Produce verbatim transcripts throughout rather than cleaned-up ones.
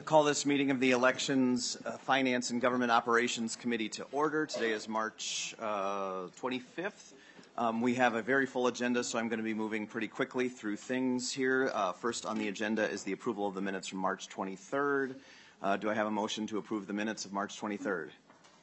call this meeting of the Elections, uh, Finance, and Government Operations Committee to order. Today is March uh, twenty-fifth. Um, we have a very full agenda, so I'm going to be moving pretty quickly through things here. Uh, first on the agenda is the approval of the minutes from March twenty-third. Uh, do I have a motion to approve the minutes of March twenty-third?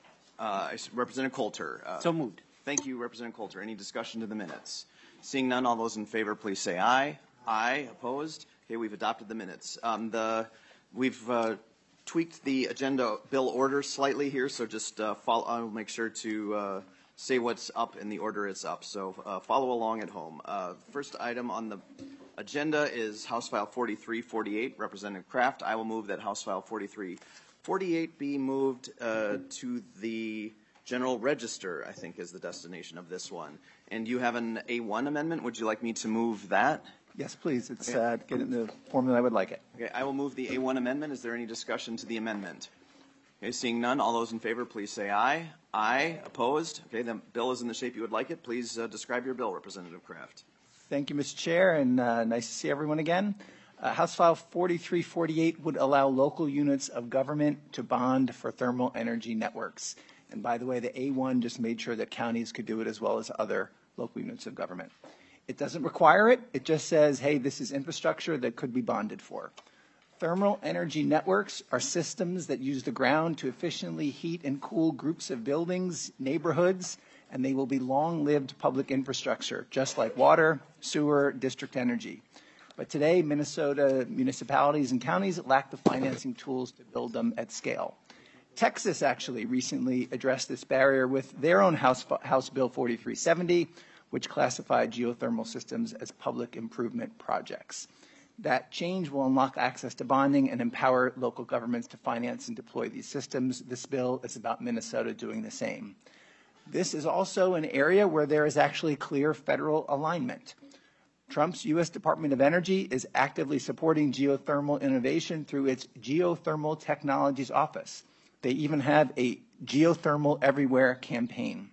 Uh, Representative Coulter. Uh, so moved. Thank you, Representative Coulter. Any discussion to the minutes? Seeing none, all those in favor, please say aye. Aye. Opposed? Okay, we've adopted the minutes. Um, the We've uh, tweaked the agenda bill order slightly here, so just uh, follow, I'll make sure to uh, say what's up in the order it's up. So uh, follow along at home. Uh, first item on the agenda is House File forty-three forty-eight, Representative Kraft. I will move that House File forty-three forty-eight be moved uh, to the General Register, I think is the destination of this one. And you have an A one amendment. Would you like me to move that? Yes, please. It's okay. uh, get it in the form that I would like it. Okay, I will move the A one amendment. Is there any discussion to the amendment? Okay, seeing none, all those in favor, please say aye. Aye. Opposed? Okay, the bill is in the shape you would like it. Please uh, describe your bill, Representative Kraft. Thank you, Mister Chair, and uh, nice to see everyone again. Uh, House File forty-three forty-eight would allow local units of government to bond for thermal energy networks. And by the way, the A one just made sure that counties could do it as well as other local units of government. It doesn't require it. It just says, hey, this is infrastructure that could be bonded for. Thermal energy networks are systems that use the ground to efficiently heat and cool groups of buildings, neighborhoods, and they will be long-lived public infrastructure, just like water, sewer, district energy. But today, Minnesota municipalities and counties lack the financing tools to build them at scale. Texas actually recently addressed this barrier with their own House, House Bill forty-three seventy, which classified geothermal systems as public improvement projects. That change will unlock access to bonding and empower local governments to finance and deploy these systems. This bill is about Minnesota doing the same. This is also an area where there is actually clear federal alignment. Trump's U S Department of Energy is actively supporting geothermal innovation through its Geothermal Technologies Office. They even have a Geothermal Everywhere campaign.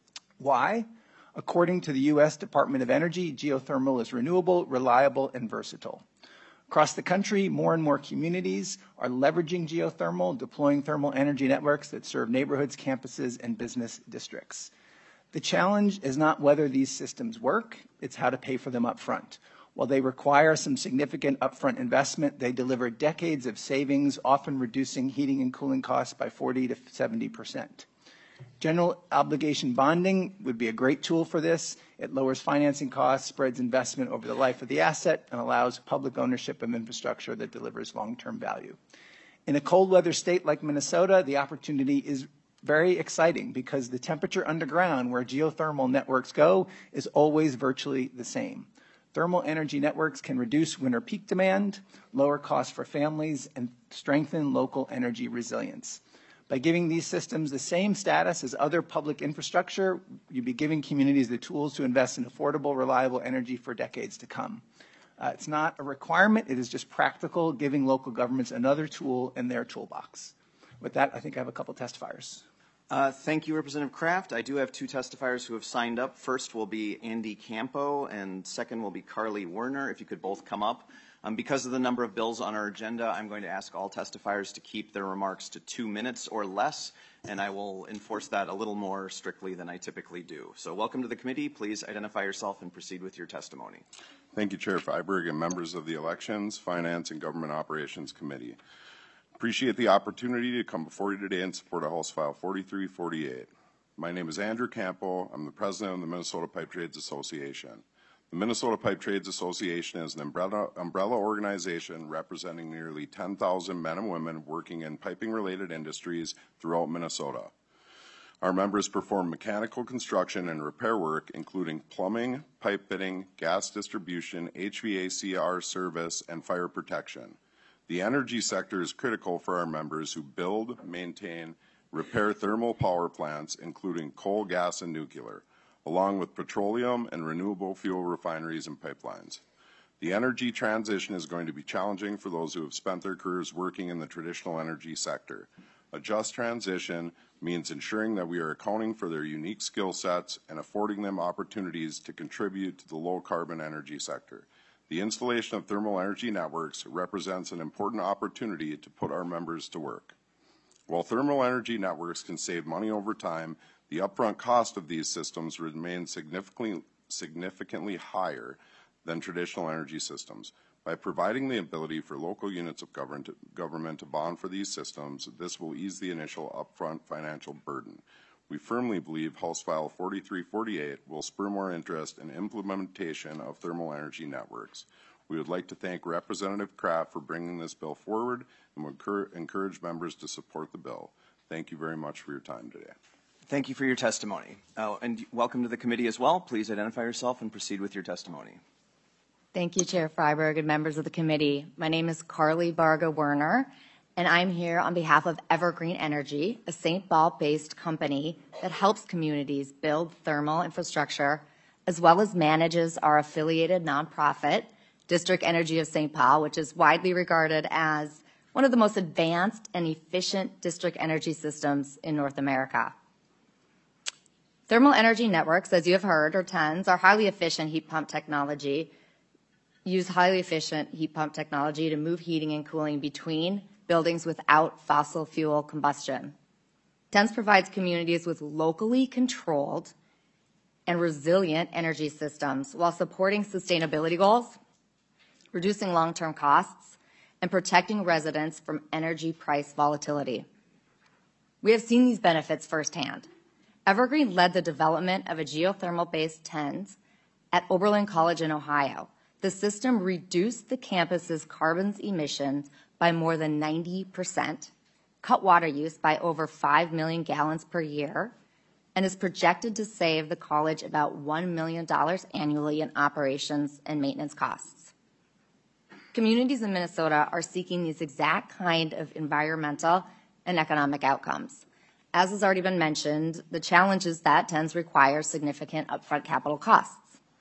Why? According to the U S Department of Energy, geothermal is renewable, reliable, and versatile. Across the country, more and more communities are leveraging geothermal, deploying thermal energy networks that serve neighborhoods, campuses, and business districts. The challenge is not whether these systems work, it's how to pay for them up front. While they require some significant upfront investment, they deliver decades of savings, often reducing heating and cooling costs by forty to seventy percent. General obligation bonding would be a great tool for this. It lowers financing costs, spreads investment over the life of the asset, and allows public ownership of infrastructure that delivers long-term value. In a cold weather state like Minnesota, the opportunity is very exciting because the temperature underground where geothermal networks go is always virtually the same. Thermal energy networks can reduce winter peak demand, lower costs for families, and strengthen local energy resilience. By giving these systems the same status as other public infrastructure, you'd be giving communities the tools to invest in affordable, reliable energy for decades to come. Uh, it's not a requirement. It is just practical, giving local governments another tool in their toolbox. With that, I think I have a couple testifiers. Uh, thank you, Representative Kraft. I do have two testifiers who have signed up. First will be Andy Campo, and second will be Carly Werner. If you could both come up. Um, because of the number of bills on our agenda, I'm going to ask all testifiers to keep their remarks to two minutes or less, and I will enforce that a little more strictly than I typically do. So welcome to the committee. Please identify yourself and proceed with your testimony. Thank you, Chair Freiberg and members of the Elections, Finance, and Government Operations Committee. Appreciate the opportunity to come before you today and support a House File forty-three forty-eight. My name is Andrew Campo. I'm the president of the Minnesota Pipe Trades Association. The Minnesota Pipe Trades Association is an umbrella, umbrella organization representing nearly ten thousand men and women working in piping-related industries throughout Minnesota. Our members perform mechanical construction and repair work, including plumbing, pipe fitting, gas distribution, H V A C R service, and fire protection. The energy sector is critical for our members who build, maintain, repair thermal power plants, including coal, gas, and nuclear, along with petroleum and renewable fuel refineries and pipelines. The energy transition is going to be challenging for those who have spent their careers working in the traditional energy sector. A just transition means ensuring that we are accounting for their unique skill sets and affording them opportunities to contribute to the low-carbon energy sector. The installation of thermal energy networks represents an important opportunity to put our members to work. While thermal energy networks can save money over time, the upfront cost of these systems remains significantly, significantly higher than traditional energy systems. By providing the ability for local units of government to, government to bond for these systems, this will ease the initial upfront financial burden. We firmly believe House File forty-three forty-eight will spur more interest in implementation of thermal energy networks. We would like to thank Representative Kraft for bringing this bill forward and would encourage members to support the bill. Thank you very much for your time today. Thank you for your testimony. Uh, and welcome to the committee as well. Please identify yourself and proceed with your testimony. Thank you, Chair Freiberg and members of the committee. My name is Carly Barga Werner, and I'm here on behalf of Evergreen Energy, a Saint Paul-based company that helps communities build thermal infrastructure, as well as manages our affiliated nonprofit, District Energy of Saint Paul, which is widely regarded as one of the most advanced and efficient district energy systems in North America. Thermal energy networks, as you have heard, or T E N S, are highly efficient heat pump technology, use highly efficient heat pump technology to move heating and cooling between buildings without fossil fuel combustion. T E N S provides communities with locally controlled and resilient energy systems while supporting sustainability goals, reducing long-term costs, and protecting residents from energy price volatility. We have seen these benefits firsthand. Evergreen led the development of a geothermal-based T E N S at Oberlin College in Ohio. The system reduced the campus's carbon emissions by more than ninety percent, cut water use by over five million gallons per year, and is projected to save the college about one million dollars annually in operations and maintenance costs. Communities in Minnesota are seeking these exact kind of environmental and economic outcomes. As has already been mentioned, the challenge is that T E N S requires significant upfront capital costs.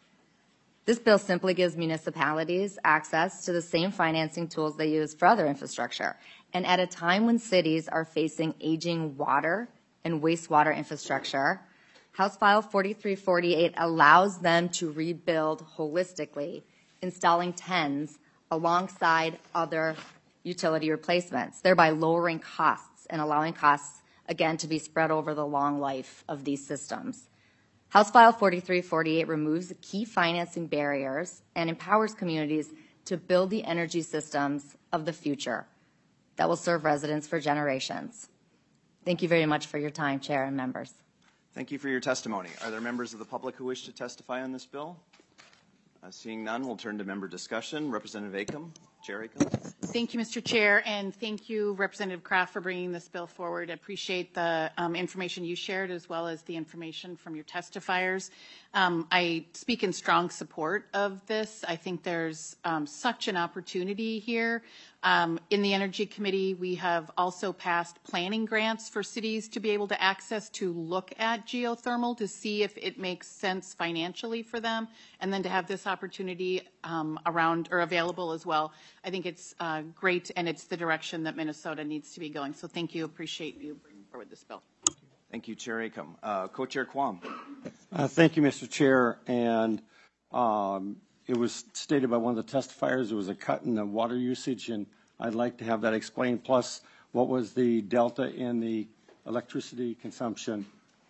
This bill simply gives municipalities access to the same financing tools they use for other infrastructure. And at a time when cities are facing aging water and wastewater infrastructure, House File forty-three forty-eight allows them to rebuild holistically, installing T E N S alongside other utility replacements, thereby lowering costs and allowing costs, again, to be spread over the long life of these systems. House File forty-three forty-eight removes the key financing barriers and empowers communities to build the energy systems of the future that will serve residents for generations. Thank you very much for your time, Chair and members. Thank you for your testimony. Are there members of the public who wish to testify on this bill? Uh, seeing none, we'll turn to member discussion. Representative Acom, Chair Acom. Thank you, Mister Chair, and thank you, Representative Kraft, for bringing this bill forward. I appreciate the um, information you shared as well as the information from your testifiers. Um, I speak in strong support of this. I think there's um, such an opportunity here. Um, in the Energy Committee, we have also passed planning grants for cities to be able to access to look at geothermal to see if it makes sense financially for them, and then to have this opportunity um, around or available as well. I think it's uh, great, and it's the direction that Minnesota needs to be going. So thank you. Appreciate you bringing forward this bill. Thank you, Chair Acom. Uh, Co-Chair Quam. Uh, thank you, Mister Chair. And um, it was stated by one of the testifiers there was a cut in the water usage, and I'd like to have that explained. Plus, what was the delta in the electricity consumption?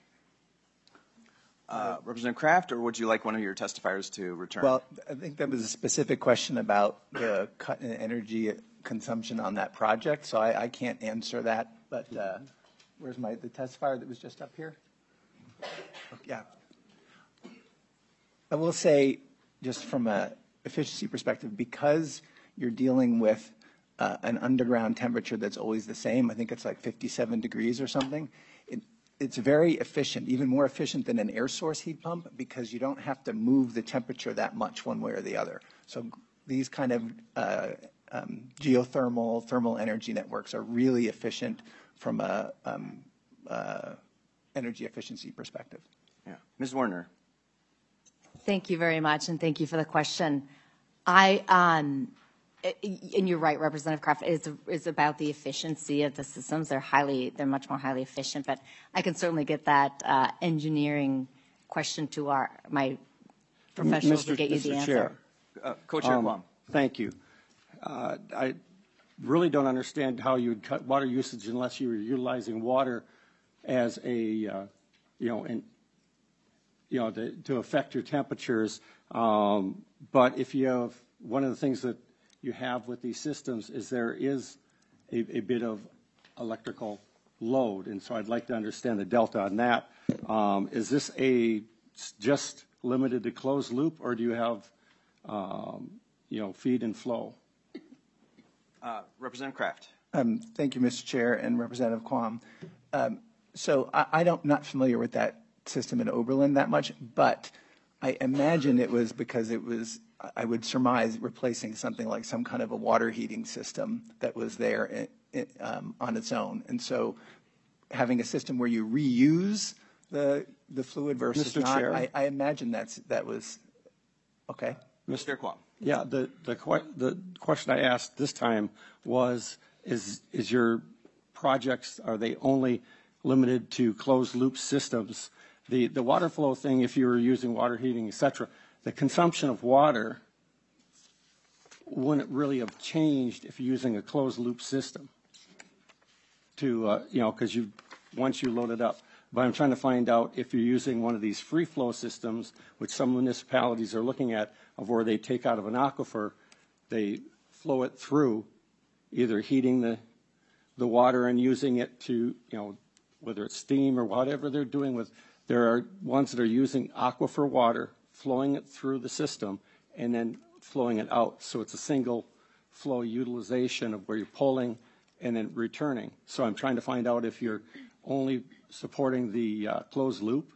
Uh, Representative Kraft, or would you like one of your testifiers to return? Well, I think that was a specific question about the cut in energy consumption on that project, so I, I can't answer that. But uh, where's my the testifier that was just up here? Yeah. I will say, just from a efficiency perspective, because you're dealing with uh, an underground temperature that's always the same, I think it's like fifty-seven degrees or something, it, it's very efficient, even more efficient than an air source heat pump, because you don't have to move the temperature that much one way or the other. So these kind of uh, um, geothermal, thermal energy networks are really efficient from a um, uh, energy efficiency perspective. Yeah. Miz Werner. Thank you very much, and thank you for the question. I, um, and you're right, Representative Kraft, it's, it's about the efficiency of the systems. They're highly, they're much more highly efficient, but I can certainly get that uh, engineering question to our, my professionals Mister to get you Mister the answer. Chair, Uh, Co-Chair Um, Quam. Thank you. Uh, I really don't understand how you would cut water usage unless you were utilizing water as a, uh, you know, in, you know, to, to affect your temperatures. Um, but if you have, one of the things that you have with these systems is there is a, a bit of electrical load, and so I'd like to understand the delta on that. Um, is this a just limited to closed loop, or do you have, um, you know, feed and flow? Uh, Representative Kraft. Um, thank you, Mister Chair and Representative Quam. Um, so I, I don't not familiar with that system in Oberlin that much, but I imagine it was because it was, I would surmise, replacing something like some kind of a water heating system that was there in, in, um, on its own. And so having a system where you reuse the the fluid versus Mister not, Chair? I, I imagine that's that was okay. Mister Quam. Yeah, the, the, que- the question I asked this time was, is, is your projects, are they only limited to closed loop systems? The, the water flow thing, if you were using water heating, et cetera, the consumption of water wouldn't really have changed if you're using a closed loop system to, uh, you know, because you, once you load it up. But I'm trying to find out if you're using one of these free flow systems, which some municipalities are looking at, of where they take out of an aquifer, they flow it through, either heating the, the water and using it to, you know, whether it's steam or whatever they're doing with, there are ones that are using aquifer water, flowing it through the system, and then flowing it out. So it's a single flow utilization of where you're pulling and then returning. So I'm trying to find out if you're only supporting the uh, closed loop.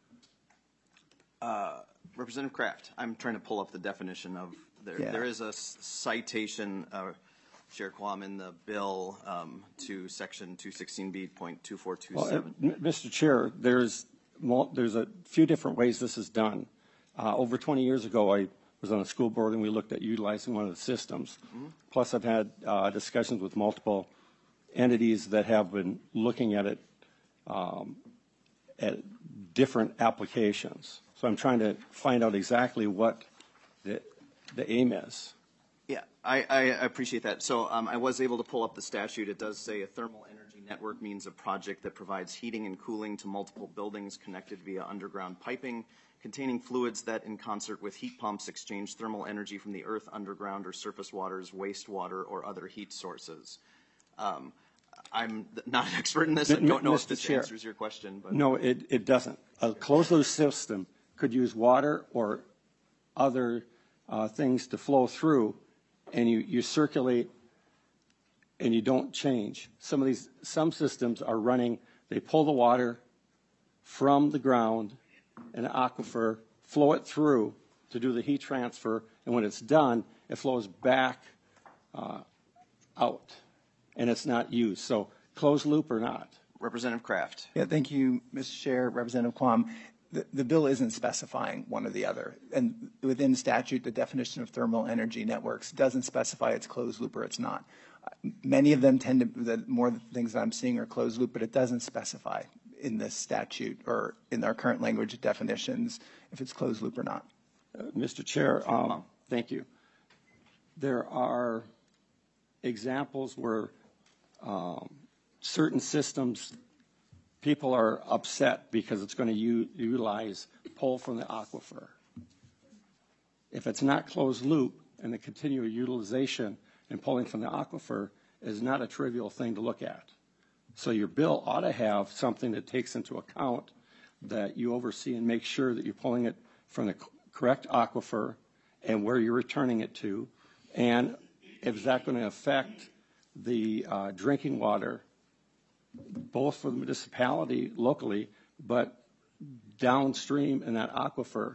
Uh, Representative Kraft, I'm trying to pull up the definition of, there, Yeah. there is a s- citation, uh, Chair Quam, in the bill um, to section two sixteen B point two four two Well, uh, seven. M- Mister Chair, there's, mul- there's a few different ways this is done. Uh, over twenty years ago, I was on a school board and we looked at utilizing one of the systems. Mm-hmm. Plus, I've had uh, discussions with multiple entities that have been looking at it um, at different applications. So I'm trying to find out exactly what the, the aim is. Yeah, I, I appreciate that. So um, I was able to pull up the statute. It does say a thermal energy network means a project that provides heating and cooling to multiple buildings connected via underground piping, containing fluids that, in concert with heat pumps, exchange thermal energy from the earth, underground, or surface waters, wastewater, or other heat sources. Um, I'm not an expert in this. I don't know if this Mister Chair, answers your question. But no, it, it doesn't. A closed-loop system could use water or other uh, things to flow through, and you, you circulate and you don't change. Some of these, some systems are running, they pull the water from the ground, an aquifer, flow it through to do the heat transfer, and when it's done, it flows back uh, out, and it's not used. So closed loop or not. Representative Kraft. Yeah, thank you, Mister Chair, Representative Quam. The, the bill isn't specifying one or the other. And within statute, the definition of thermal energy networks doesn't specify it's closed loop or it's not. Many of them tend to, the more things that I'm seeing are closed loop, but it doesn't specify in this statute or in our current language definitions if it's closed loop or not. Uh, Mister Chair, um, thank you. There are examples where um, certain systems, people are upset because it's going to u- utilize pull from the aquifer. If it's not closed loop and the continual utilization and pulling from the aquifer is not a trivial thing to look at. So your bill ought to have something that takes into account that you oversee and make sure that you're pulling it from the c- correct aquifer and where you're returning it to, and is that going to affect the uh, drinking water both for the municipality locally, but downstream in that aquifer,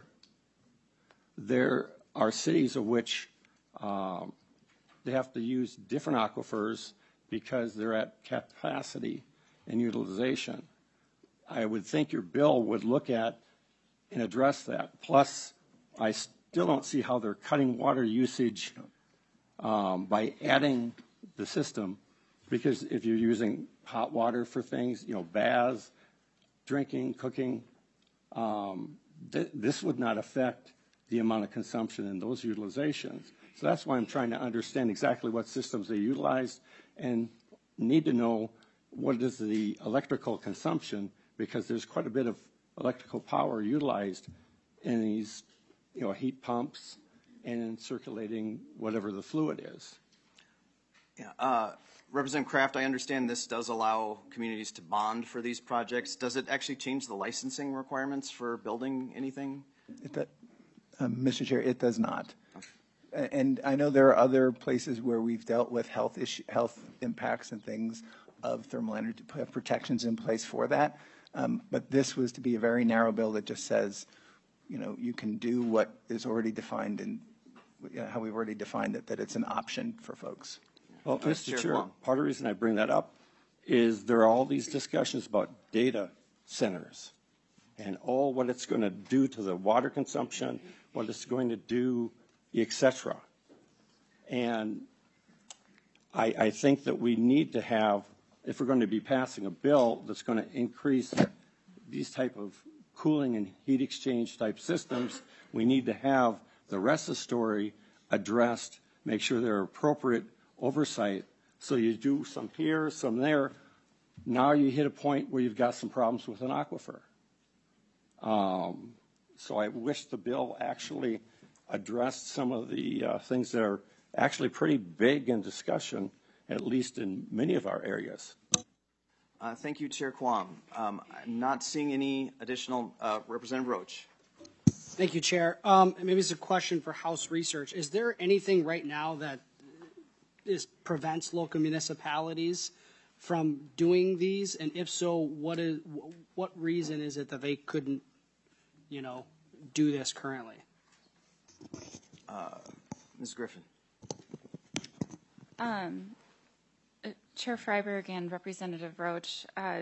there are cities of which um, they have to use different aquifers because they're at capacity and utilization. I would think your bill would look at and address that. Plus, I still don't see how they're cutting water usage um, by adding the system, because if you're using hot water for things, you know, baths, drinking, cooking, um, th- this would not affect the amount of consumption and those utilizations. So that's why I'm trying to understand exactly what systems they utilize and need to know what is the electrical consumption, because there's quite a bit of electrical power utilized in these, you know, heat pumps and in circulating whatever the fluid is. Yeah, uh, Representative Kraft, I understand this does allow communities to bond for these projects. Does it actually change the licensing requirements for building anything? It, that, um, Mister Chair, it does not. Okay. And I know there are other places where we've dealt with health issue, health impacts and things of thermal energy protections in place for that. Um, but this was to be a very narrow bill that just says, you know, you can do what is already defined in you know, how we've already defined it, that it's an option for folks. Well, Uh, Mister Chair Chair, Long. part of the reason I bring that up is there are all these discussions about data centers and all what it's going to do to the water consumption, what it's going to do, et cetera. And I, I think that we need to have, if we're going to be passing a bill that's going to increase these type of cooling and heat exchange type systems, we need to have the rest of the story addressed, make sure there are appropriate oversight. So you do some here, some there. Now you hit a point where you've got some problems with an aquifer. Um, so I wish the bill actually addressed some of the uh, things that are actually pretty big in discussion, at least in many of our areas. Uh, thank you, Chair Quam. Um, I'm not seeing any additional. Uh, Representative Roach. Thank you, Chair. Um, maybe it's a question for House Research. Is there anything right now that is prevents local municipalities from doing these? And if so, what is what reason is it that they couldn't, you know, do this currently? Uh, Miz Griffin. Um, uh, Chair Freiberg and Representative Roach, uh,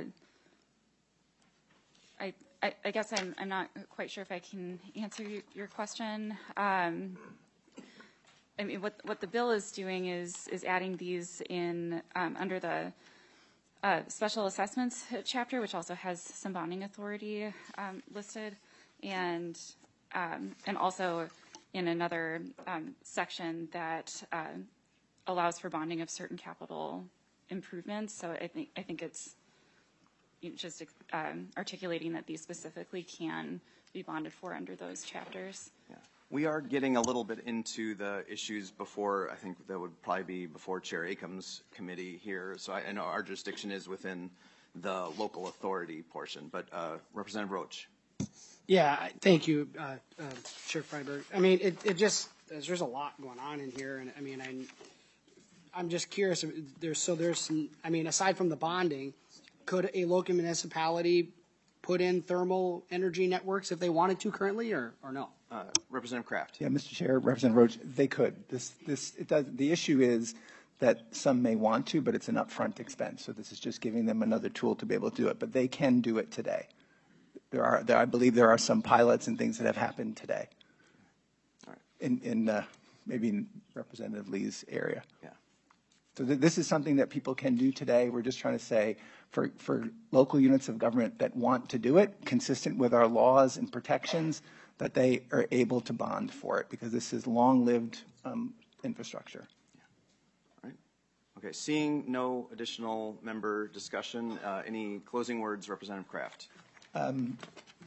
I, I, I guess I'm, I'm not quite sure if I can answer your, your question. Um, I mean, what, what the bill is doing is, is adding these in um, under the uh, special assessments chapter, which also has some bonding authority um, listed, and um, and also in another um, section that uh, allows for bonding of certain capital improvements. So I think I think it's you know, just um, articulating that these specifically can be bonded for under those chapters. Yeah. We are getting a little bit into the issues before, I think that would probably be before Chair Akam's committee here. So I, I know our jurisdiction is within the local authority portion, but uh, Representative Roach. Yeah, thank you, uh, uh, Chair Freiberg. I mean, it, it just, there's, there's a lot going on in here, and I mean, I, I'm just curious, there's, so there's some, I mean, aside from the bonding, could a local municipality put in thermal energy networks if they wanted to currently, or, or no? Uh, Representative Kraft. Yeah, Mister Chair, Representative Roach, they could. This, this, it does, the issue is that some may want to, but it's an upfront expense. So this is just giving them another tool to be able to do it, but they can do it today. There are, there, I believe there are some pilots and things that have happened today. All right. In, in uh, maybe in Representative Lee's area. Yeah. So th this is something that people can do today. We're just trying to say for, for local units of government that want to do it, consistent with our laws and protections, that they are able to bond for it, because this is long-lived um, infrastructure. Yeah. All right. Okay. Seeing no additional member discussion, uh, any closing words, Representative Kraft? Um,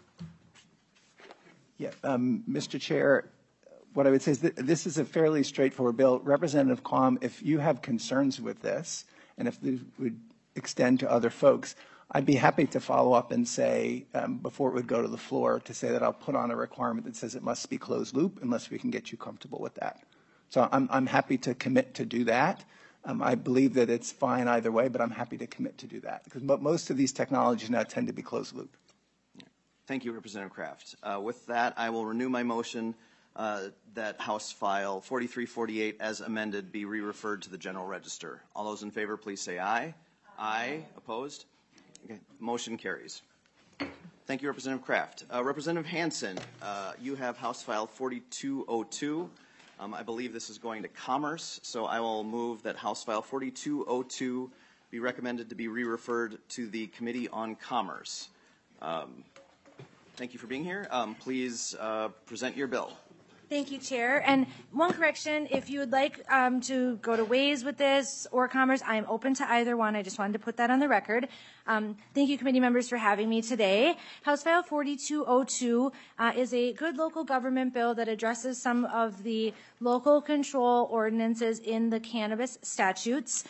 yeah, um, Mister Chair, what I would say is that this is a fairly straightforward bill. Representative Quam, if you have concerns with this, and if this would extend to other folks, I'd be happy to follow up and say, um, before it would go to the floor, to say that I'll put on a requirement that says it must be closed loop unless we can get you comfortable with that. So I'm, I'm happy to commit to do that. Um, I believe that it's fine either way, but I'm happy to commit to do that, because most of these technologies now tend to be closed loop. Thank you, Representative Kraft. Uh, with that, I will renew my motion uh, that House File forty-three forty-eight as amended be re-referred to the General Register. All those in favor, please say aye. Aye. Opposed? Okay. Motion carries. Thank you, Representative Kraft. Uh, Representative Hansen, uh, you have House File forty-two oh two. Um, I believe this is going to Commerce, so I will move that House File forty-two oh two be recommended to be re-referred to the Committee on Commerce. Um, Thank you for being here. Um, please uh, present your bill. Thank you, Chair. And one correction, if you would like um, to go to Ways with this or Commerce, I am open to either one. I just wanted to put that on the record. Um, thank you, committee members, for having me today. House File forty-two oh two uh, is a good local government bill that addresses some of the local control ordinances in the cannabis statutes.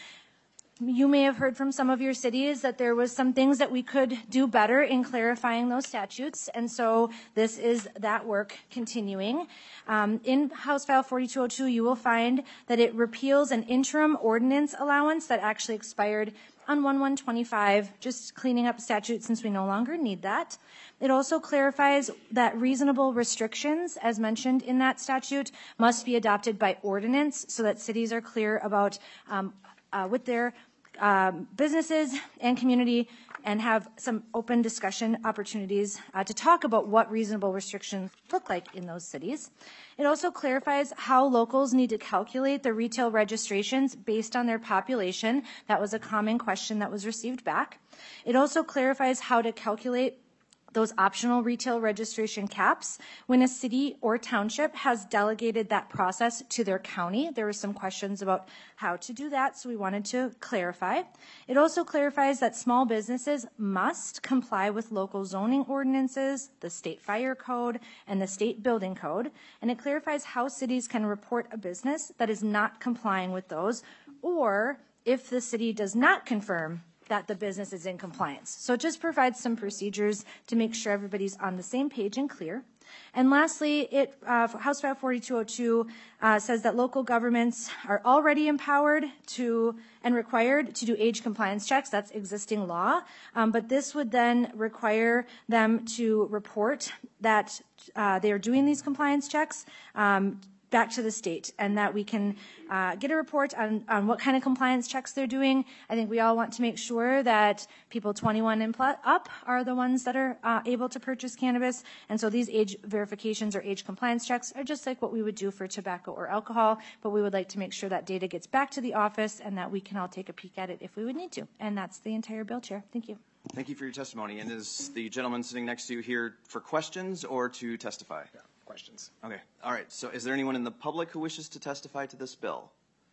You may have heard from some of your cities that there was some things that we could do better in clarifying those statutes, and so this is that work continuing. Um, in House File forty-two oh two, you will find that it repeals an interim ordinance allowance that actually expired on one one twenty-five, just cleaning up statute since we no longer need that. It also clarifies that reasonable restrictions, as mentioned in that statute, must be adopted by ordinance so that cities are clear about um, uh, with their Um, businesses and community and have some open discussion opportunities uh, to talk about what reasonable restrictions look like in those cities. It also clarifies how locals need to calculate the retail registrations based on their population. That was a common question that was received back. It also clarifies how to calculate those optional retail registration caps when a city or township has delegated that process to their county. There were some questions about how to do that, so we wanted to clarify. It also clarifies that small businesses must comply with local zoning ordinances, the state fire code, and the state building code. And it clarifies how cities can report a business that is not complying with those, or if the city does not confirm that the business is in compliance. So it just provides some procedures to make sure everybody's on the same page and clear. And lastly, it, uh, House File forty-two oh two uh, says that local governments are already empowered to and required to do age compliance checks. That's existing law. Um, but this would then require them to report that uh, they are doing these compliance checks um, back to the state, and that we can uh, get a report on, on what kind of compliance checks they're doing. I think we all want to make sure that people twenty-one and plus up are the ones that are uh, able to purchase cannabis, and so these age verifications or age compliance checks are just like what we would do for tobacco or alcohol, but we would like to make sure that data gets back to the office and that we can all take a peek at it if we would need to. And that's the entire bill, Chair. Thank you. Thank you for your testimony. And is the gentleman sitting next to you here for questions or to testify? Yeah, questions. Okay. All right. So is there anyone in the public who wishes to testify to this bill?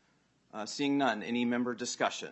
Uh, seeing none, any member discussion?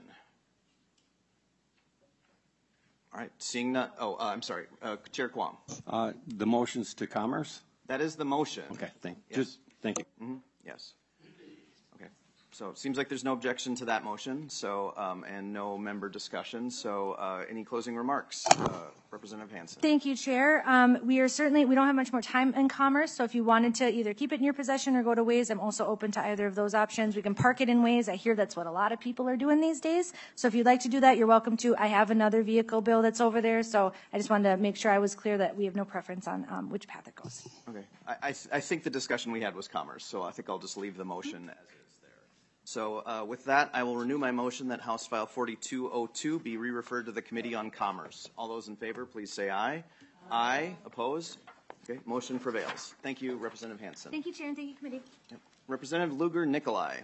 All right. Seeing none. Oh, uh, I'm sorry. Uh, Chair Quam. Uh, the motion's to Commerce? That is the motion. Okay, thank, Yes. just, thank you. Mm-hmm. Yes. Okay. So it seems like there's no objection to that motion, so, um, and no member discussion. So uh, any closing remarks? Uh, Representative Hansen. Thank you, Chair. Um, we are certainly, we don't have much more time in Commerce, so if you wanted to either keep it in your possession or go to Ways, I'm also open to either of those options. We can park it in Ways. I hear that's what a lot of people are doing these days. So if you'd like to do that, you're welcome to. I have another vehicle bill that's over there, so I just wanted to make sure I was clear that we have no preference on um, which path it goes. Okay. I, I, th- I think the discussion we had was Commerce, so I think I'll just leave the motion as is there. So uh, with that, I will renew my motion that House File forty-two oh two be re-referred to the Committee on Commerce. All those in favor, please say aye. Aye. Opposed? Okay. Motion prevails. Thank you, Representative Hansen. Thank you, Chair, and thank you, Committee. Yep. Representative Lugar Nicolai.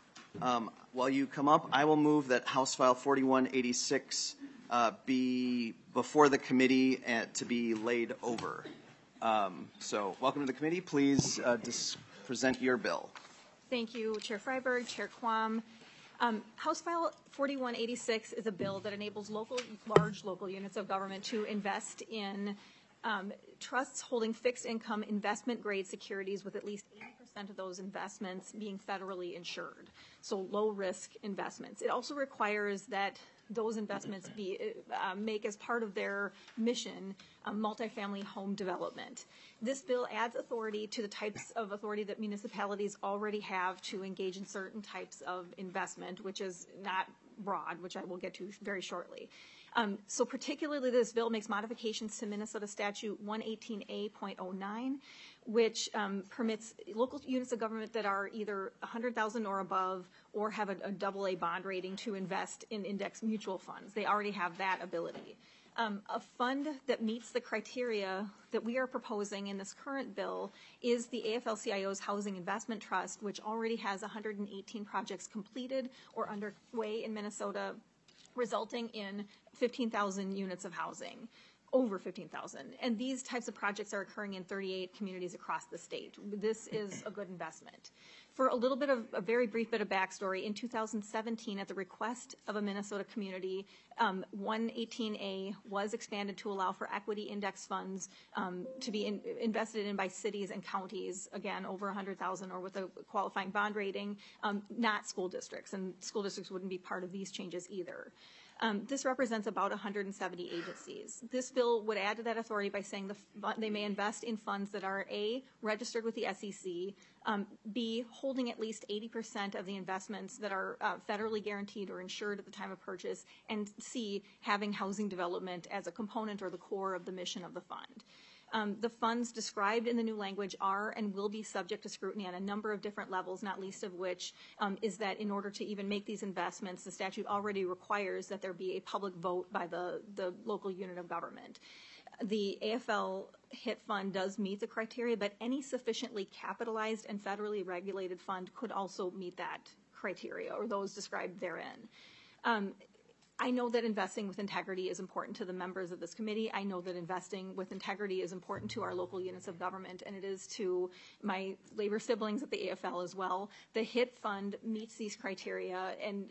Um, while you come up, I will move that House File forty-one eighty-six uh, be before the committee and to be laid over. Um, so welcome to the committee. Please uh, dis- present your bill. Thank you, Chair Freiberg, Chair Quam. Um, House File forty-one eighty-six is a bill that enables local, large local units of government to invest in um, trusts holding fixed income investment grade securities with at least eighty percent of those investments being federally insured, so low risk investments. It also requires that those investments be uh, make as part of their mission um, multifamily home development. This bill adds authority to the types of authority that municipalities already have to engage in certain types of investment, which is not broad, which I will get to very shortly. Um, so particularly this bill makes modifications to Minnesota Statute one eighteen A point oh nine, which um, permits local units of government that are either one hundred thousand or above or have a, a double A bond rating to invest in index mutual funds. They already have that ability. Um, a fund that meets the criteria that we are proposing in this current bill is the A F L C I O's Housing Investment Trust, which already has one hundred eighteen projects completed or underway in Minnesota, resulting in fifteen thousand units of housing. over fifteen thousand. And these types of projects are occurring in thirty-eight communities across the state. This is a good investment. For a little bit of, a very brief bit of backstory, in two thousand seventeen, at the request of a Minnesota community, um, one eighteen A was expanded to allow for equity index funds um, to be in, invested in by cities and counties, again, over one hundred thousand or with a qualifying bond rating, um, not school districts. And school districts wouldn't be part of these changes either. Um, this represents about one hundred seventy agencies. This bill would add to that authority by saying the, they may invest in funds that are A, registered with the S E C, um, B, holding at least eighty percent of the investments that are uh, federally guaranteed or insured at the time of purchase, and C, having housing development as a component or the core of the mission of the fund. Um, the funds described in the new language are and will be subject to scrutiny on a number of different levels, not least of which um, is that in order to even make these investments, the statute already requires that there be a public vote by the, the local unit of government. The A F L HIT fund does meet the criteria, but any sufficiently capitalized and federally regulated fund could also meet that criteria or those described therein. Um, I know that investing with integrity is important to the members of this committee. I know that investing with integrity is important to our local units of government, and it is to my labor siblings at the A F L as well. The HIT fund meets these criteria, and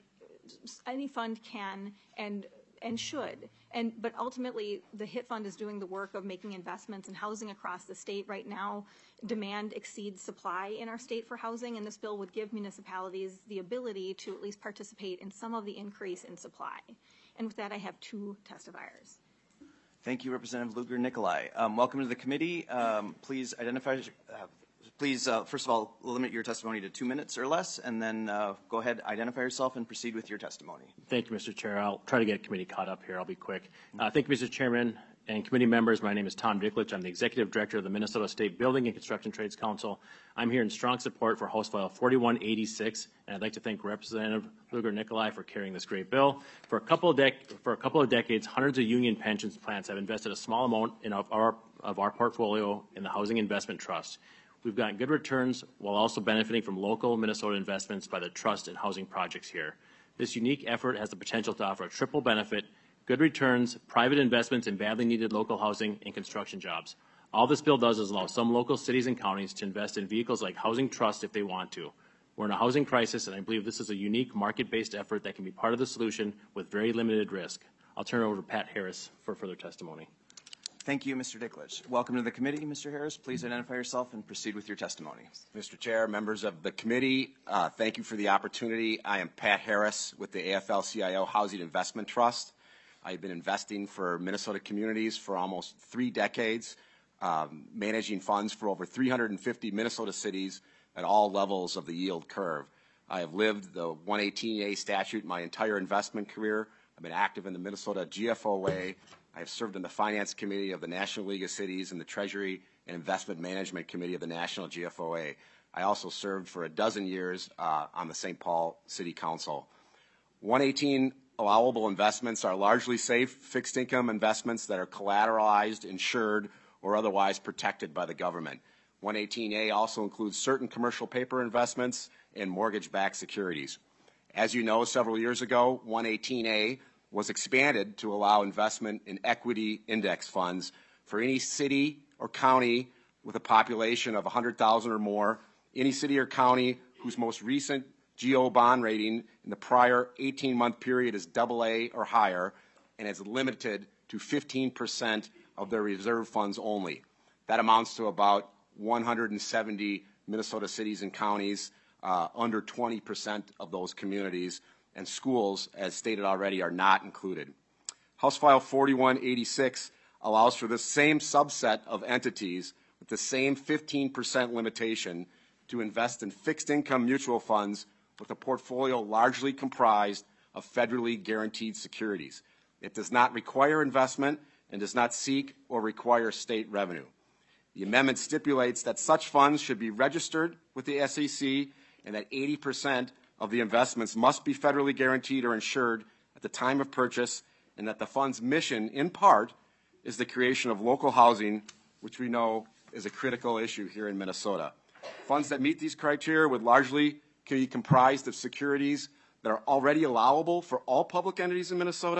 any fund can and and should. And but ultimately, the HIT fund is doing the work of making investments in housing across the state. Right now, demand exceeds supply in our state for housing, and this bill would give municipalities the ability to at least participate in some of the increase in supply. And with that, I have two testifiers. Thank you, Representative Lugar-Nicolai. Um, welcome to the committee. Um, please identify, uh, please, uh, first of all, limit your testimony to two minutes or less, and then uh, go ahead, identify yourself, and proceed with your testimony. Thank you, Mister Chair. I'll try to get committee caught up here. I'll be quick. Uh, thank you, Mister Chairman and committee members. My name is Tom Dicklich. I'm the Executive Director of the Minnesota State Building and Construction Trades Council. I'm here in strong support for House File forty-one eighty-six, and I'd like to thank Representative Lugar-Nicolai for carrying this great bill. For a couple of dec- for a couple of decades, hundreds of union pension plans have invested a small amount in of our of our portfolio in the Housing Investment Trust. We've gotten good returns while also benefiting from local Minnesota investments by the trust in housing projects here. This unique effort has the potential to offer a triple benefit: good returns, private investments in badly needed local housing, and construction jobs. All this bill does is allow some local cities and counties to invest in vehicles like housing trust if they want to. We're in a housing crisis, and I believe this is a unique market-based effort that can be part of the solution with very limited risk. I'll turn it over to Pat Harris for further testimony. Thank you, Mister Dicklich. Welcome to the committee, Mister Harris. Please identify yourself and proceed with your testimony. Mister Chair, members of the committee, uh, thank you for the opportunity. I am Pat Harris with the A F L C I O Housing Investment Trust. I've been investing for Minnesota communities for almost three decades, um, managing funds for over three hundred fifty Minnesota cities at all levels of the yield curve. I have lived the one eighteen A statute my entire investment career. I've been active in the Minnesota G F O A. I have served in the Finance Committee of the National League of Cities and the Treasury and Investment Management Committee of the National G F O A. I also served for a dozen years uh, on the Saint Paul City Council. one eighteen allowable investments are largely safe, fixed income investments that are collateralized, insured, or otherwise protected by the government. one eighteen A also includes certain commercial paper investments and mortgage-backed securities. As you know, several years ago, one eighteen A was expanded to allow investment in equity index funds for any city or county with a population of one hundred thousand or more, any city or county whose most recent G O bond rating in the prior eighteen-month period is double A or higher, and is limited to fifteen percent of their reserve funds only. That amounts to about one hundred seventy Minnesota cities and counties, uh, under twenty percent of those communities, and schools, as stated already, are not included. House File forty-one eighty-six allows for the same subset of entities with the same fifteen percent limitation to invest in fixed income mutual funds with a portfolio largely comprised of federally guaranteed securities. It does not require investment and does not seek or require state revenue. The amendment stipulates that such funds should be registered with the S E C and that eighty percent of the investments must be federally guaranteed or insured at the time of purchase, and that the fund's mission, in part, is the creation of local housing, which we know is a critical issue here in Minnesota. Funds that meet these criteria would largely be comprised of securities that are already allowable for all public entities in Minnesota,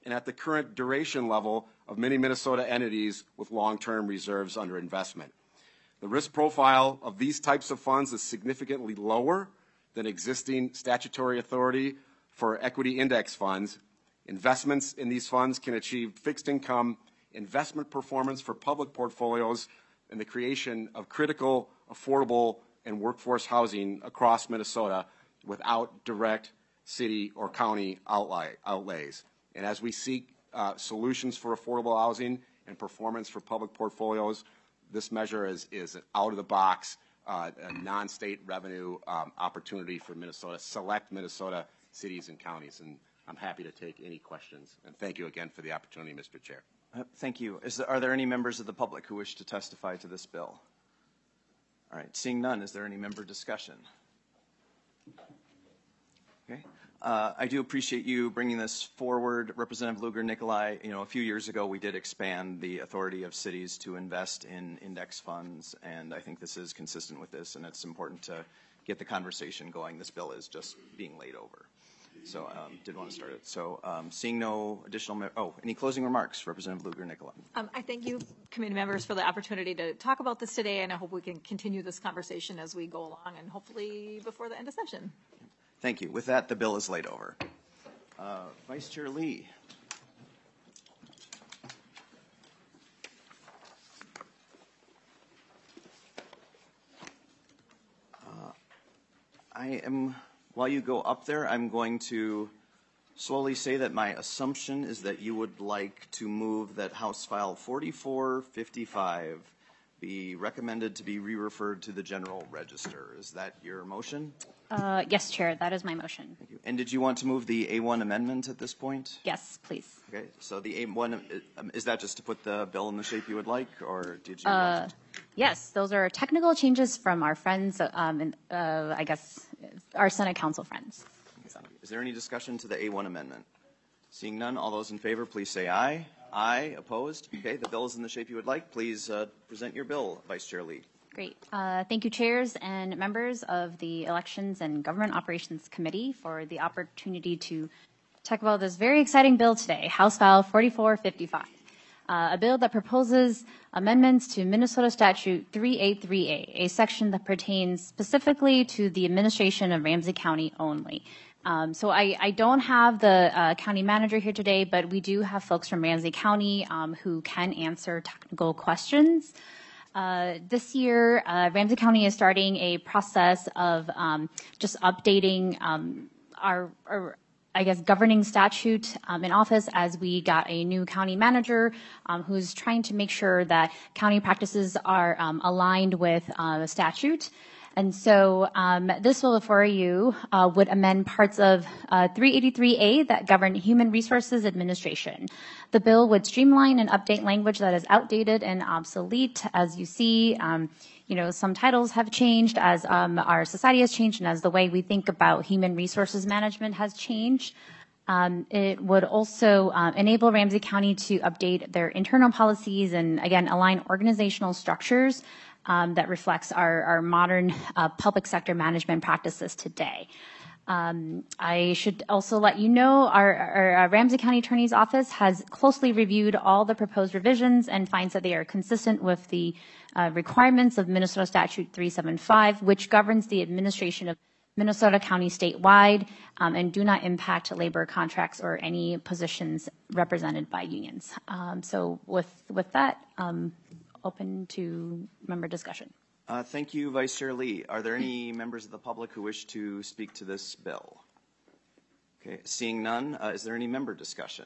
and at the current duration level of many Minnesota entities with long-term reserves under investment. The risk profile of these types of funds is significantly lower than existing statutory authority for equity index funds. Investments in these funds can achieve fixed income investment performance for public portfolios and the creation of critical, affordable, and workforce housing across Minnesota without direct city or county outlay, outlays. And as we seek uh, solutions for affordable housing and performance for public portfolios, this measure is, is out of the box, uh, a non-state revenue um, opportunity for Minnesota, select Minnesota cities and counties. And I'm happy to take any questions. And thank you again for the opportunity, Mister Chair. Uh, thank you. Is there, are there any members of the public who wish to testify to this bill? All right, seeing none, is there any member discussion? Okay. Uh, I do appreciate you bringing this forward. Representative Lugar Nicolai, you know, a few years ago we did expand the authority of cities to invest in index funds, and I think this is consistent with this, and it's important to get the conversation going. This bill is just being laid over. So um, did want to start it. So um, seeing no additional, oh, any closing remarks, Representative Lugar Nicolai? Um, I thank you, committee members, for the opportunity to talk about this today, and I hope we can continue this conversation as we go along, and hopefully before the end of session. Thank you. With that, the bill is laid over. Uh, Vice Chair Lee. Uh, I am, while you go up there, I'm going to slowly say that my assumption is that you would like to move that House File forty-four fifty-five be recommended to be re-referred to the General Register. Is that your motion? Uh, yes, Chair, that is my motion. Thank you. And did you want to move the A one amendment at this point? Yes, please. Okay, so the A one, um, is that just to put the bill in the shape you would like, or did you Uh, want to? yes, those are technical changes from our friends, um, and, uh, I guess, our Senate Council friends. So. Is there any discussion to the A one amendment? Seeing none, all those in favor, please say aye. Aye, opposed? Okay, the bill is in the shape you would like. Please uh, present your bill, Vice Chair Lee. Great. Uh, thank you, chairs and members of the Elections and Government Operations Committee, for the opportunity to talk about this very exciting bill today, House File forty-four fifty-five, uh, a bill that proposes amendments to Minnesota Statute three eighty-three A, a section that pertains specifically to the administration of Ramsey County only. Um, so I, I don't have the uh, county manager here today, but we do have folks from Ramsey County um, who can answer technical questions. Uh, this year, uh, Ramsey County is starting a process of um, just updating um, our, our, I guess, governing statute um, in office, as we got a new county manager um, who's trying to make sure that county practices are um, aligned with uh, the statute. And so um, this bill before you uh, would amend parts of uh, three eighty-three A that govern human resources administration. The bill would streamline and update language that is outdated and obsolete. As you see, um, you know, some titles have changed as um, our society has changed and as the way we think about human resources management has changed. Um, it would also uh, enable Ramsey County to update their internal policies and, again, align organizational structures Um, that reflects our, our modern uh, public sector management practices today. Um, I should also let you know our, our, our Ramsey County Attorney's Office has closely reviewed all the proposed revisions and finds that they are consistent with the uh, requirements of Minnesota Statute three seventy-five, which governs the administration of Minnesota County statewide um, and do not impact labor contracts or any positions represented by unions. Um, so with, with that, um, open to member discussion. Uh, thank you, Vice Chair Lee. Are there any members of the public who wish to speak to this bill? Okay, seeing none, uh, is there any member discussion?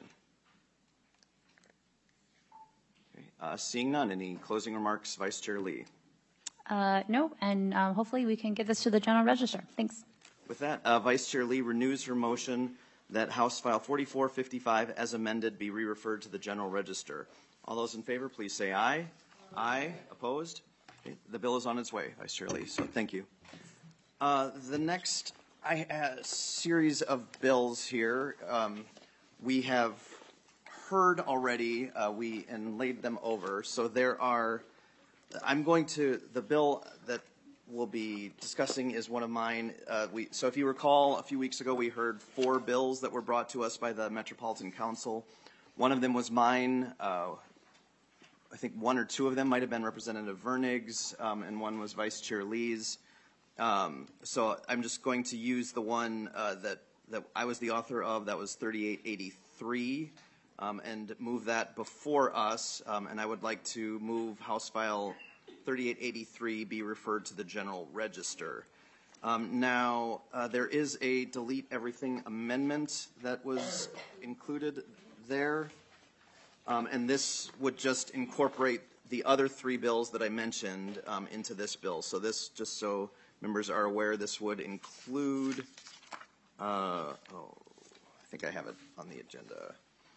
Okay, uh, seeing none, any closing remarks, Vice Chair Lee? Uh, no, and um, hopefully we can get this to the General Register. Thanks. With that, uh, Vice Chair Lee renews her motion that House File forty-four fifty-five as amended be re-referred to the General Register. All those in favor, please say aye. Aye. Opposed? Okay. The bill is on its way, Vice Chair Lee, so thank you. Uh, the next I, uh, series of bills here, um, we have heard already, uh, we and laid them over. So there are, I'm going to, the bill that we'll be discussing is one of mine. Uh, we, so if you recall, a few weeks ago we heard four bills that were brought to us by the Metropolitan Council. One of them was mine. Uh, I think one or two of them might have been Representative Vernig's, um, and one was Vice Chair Lee's. Um, so I'm just going to use the one uh, that, that I was the author of, that was thirty-eight eighty-three, um, and move that before us. Um, and I would like to move House File thirty-eight eighty-three be referred to the General Register. Um, now, uh, there is a delete everything amendment that was included there. Um, and this would just incorporate the other three bills that I mentioned um, into this bill. So this, just so members are aware, this would include, uh, oh, I think I have it on the agenda.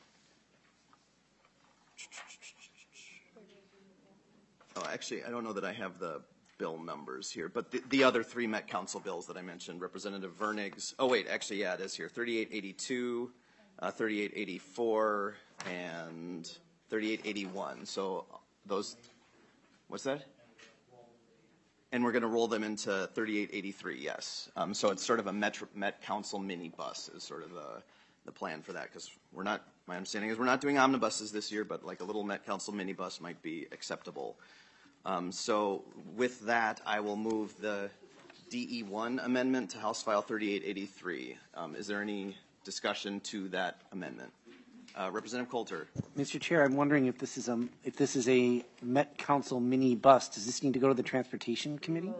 Oh, actually, I don't know that I have the bill numbers here, but the, the other three Met Council bills that I mentioned, Representative Vernig's, oh wait, actually, yeah, it is here, thirty-eight eighty-two, uh, thirty-eight eighty-four, and thirty-eight eighty-one. So those, what's that? And we're going to roll them into thirty-eight eighty-three, yes. Um, so it's sort of a Met, Met Council mini bus is sort of the, the plan for that, because we're not, my understanding is we're not doing omnibuses this year, but like a little Met Council mini bus might be acceptable. Um, so with that, I will move the D E one amendment to House File thirty-eight eighty-three. Um, is there any discussion to that amendment? Uh, Representative Coulter. Mister Chair, I'm wondering if this is a if this is a Met Council mini bus. Does this need to go to the Transportation Committee?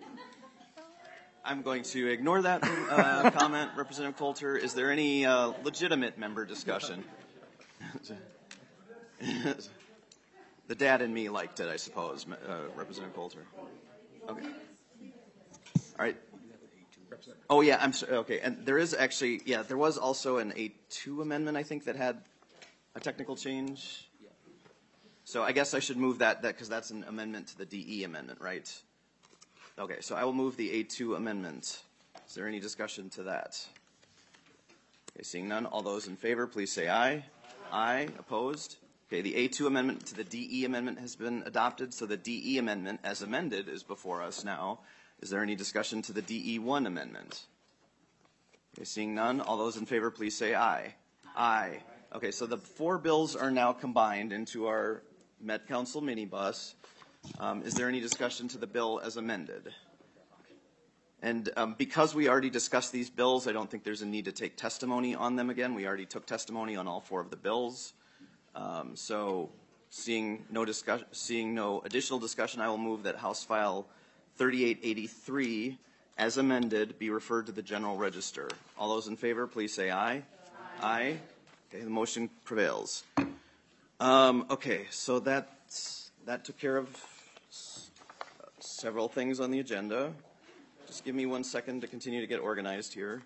I'm going to ignore that uh, comment, Representative Coulter. Is there any uh, legitimate member discussion? The dad in me liked it, I suppose, uh, Representative Coulter. Okay. All right. Oh, yeah, I'm sorry. Okay, and there is actually, yeah, there was also an A two amendment, I think, that had a technical change. So I guess I should move that, that because that's an amendment to the D E amendment, right? Okay, so I will move the A two amendment. Is there any discussion to that? Okay, seeing none, all those in favor, please say aye. Aye. Opposed? Okay, the A two amendment to the D E amendment has been adopted, so the D E amendment, as amended, is before us now. Is there any discussion to the D E one amendment? Okay, seeing none, all those in favor, please say aye. Aye. Okay, so the four bills are now combined into our Met Council minibus. Um, is there any discussion to the bill as amended? And um, because we already discussed these bills, I don't think there's a need to take testimony on them again. We already took testimony on all four of the bills. Um, so seeing no discussion, seeing no additional discussion, I will move that House File thirty-eight eighty-three, as amended, be referred to the General Register. All those in favor, please say aye. Aye. Aye. Okay, the motion prevails. Um, okay, so that that took care of s- several things on the agenda. Just give me one second to continue to get organized here.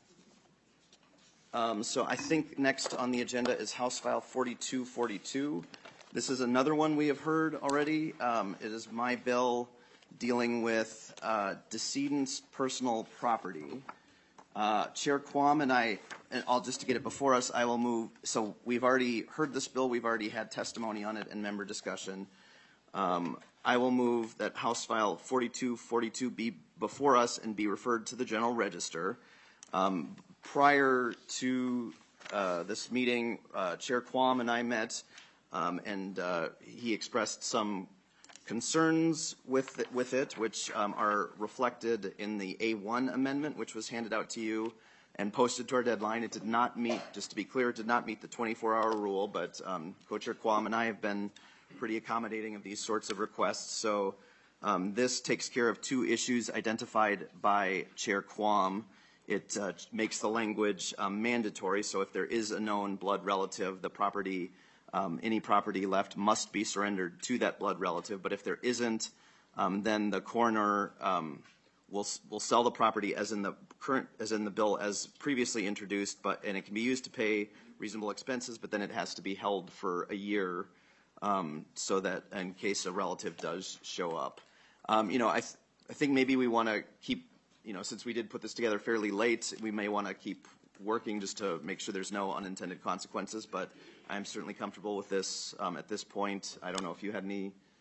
Um, so I think next on the agenda is House File forty-two forty-two. This is another one we have heard already. Um, it is my bill dealing with uh, decedent's personal property. Uh, Chair Quam and I, and I'll just to get it before us, I will move. So we've already heard this bill. We've already had testimony on it and member discussion. Um, I will move that House File forty-two forty-two be before us and be referred to the General Register. Um, prior to uh, this meeting, uh, Chair Quam and I met, um, and uh, he expressed some concerns with it, with it which um, are reflected in the A one amendment, which was handed out to you and posted to our deadline. It did not meet, just to be clear, it did not meet the twenty-four hour rule, but um, Co-Chair Quam and I have been pretty accommodating of these sorts of requests. So um, this takes care of two issues identified by Chair Quam. It uh, makes the language um, mandatory, so if there is a known blood relative, the property, um, any property left must be surrendered to that blood relative. But if there isn't, um, then the coroner um, will will sell the property as in the current, as in the bill as previously introduced, but and it can be used to pay reasonable expenses, but then it has to be held for a year, um, so that in case a relative does show up. Um, you know, I th- I think maybe we want to keep. You know, since we did put this together fairly late, we may want to keep working just to make sure there's no unintended consequences, but I'm certainly comfortable with this um, at this point. I don't know if you had any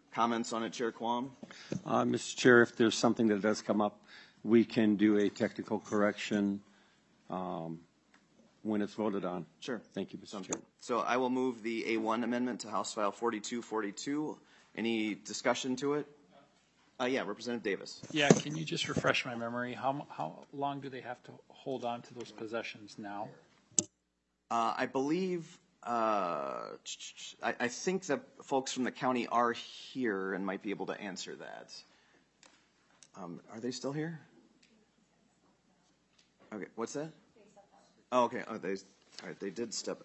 Comments on it, Chair Quam? Uh, Mister Chair, if there's something that does come up, we can do a technical correction um, when it's voted on. Sure. Thank you, Mister Sounds Chair. good. So I will move the A one amendment to House File forty-two forty-two. Any discussion to it? Uh, yeah, Representative Davis. Yeah, can you just refresh my memory? How, how long do they have to hold on to those possessions now? Uh, I believe, uh, I, I think that folks from the county are here and might be able to answer that. Um, are they still here? Okay, what's that? Oh, okay. Oh, they, all right, they did step.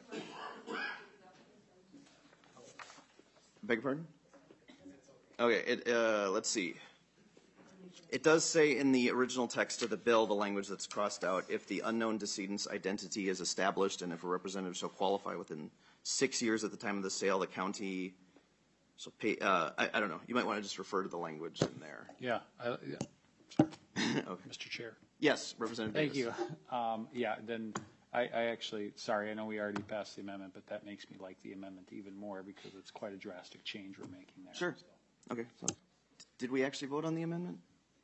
Beg your pardon? Okay, it, uh, let's see. It does say in the original text of the bill, the language that's crossed out, if the unknown decedent's identity is established and if a representative shall qualify within six years at the time of the sale, the county shall pay, uh, I, I don't know. You might want to just refer to the language in there. Yeah, I, yeah. Okay. Mister Chair. Yes, Representative Thank Davis. you. Um, yeah, then I, I actually, sorry, I know we already passed the amendment, but that makes me like the amendment even more because it's quite a drastic change we're making there. Sure. Okay. So, did we actually vote on the amendment?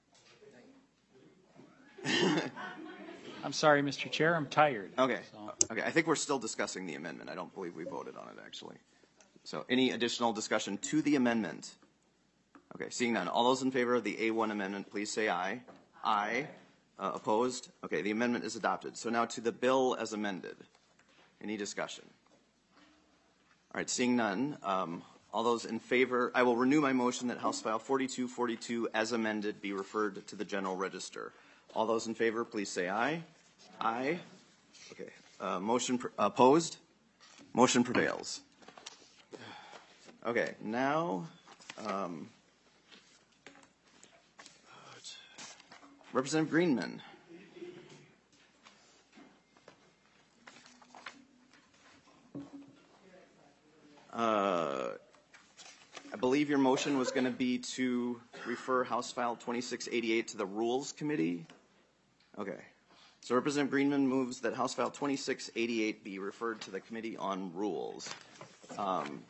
I'm sorry, Mister Chair, I'm tired. Okay. So. Okay. I think we're still discussing the amendment. I don't believe we voted on it, actually. So any additional discussion to the amendment? Okay. Seeing none. All those in favor of the A one amendment, please say aye. Aye. Uh, opposed? Okay. The amendment is adopted. So now to the bill as amended. Any discussion? All right. Seeing none. Um, all those in favor, I will renew my motion that House File forty-two forty-two as amended be referred to the General Register. All those in favor, please say aye. Aye. Okay. Uh, motion pr- opposed? Motion prevails. Okay. Now, um, Representative Greenman. Uh, I believe your motion was going to be to refer House File twenty-six eighty-eight to the Rules Committee. Okay. So Representative Greenman moves that House File twenty-six eighty-eight be referred to the Committee on Rules. Um,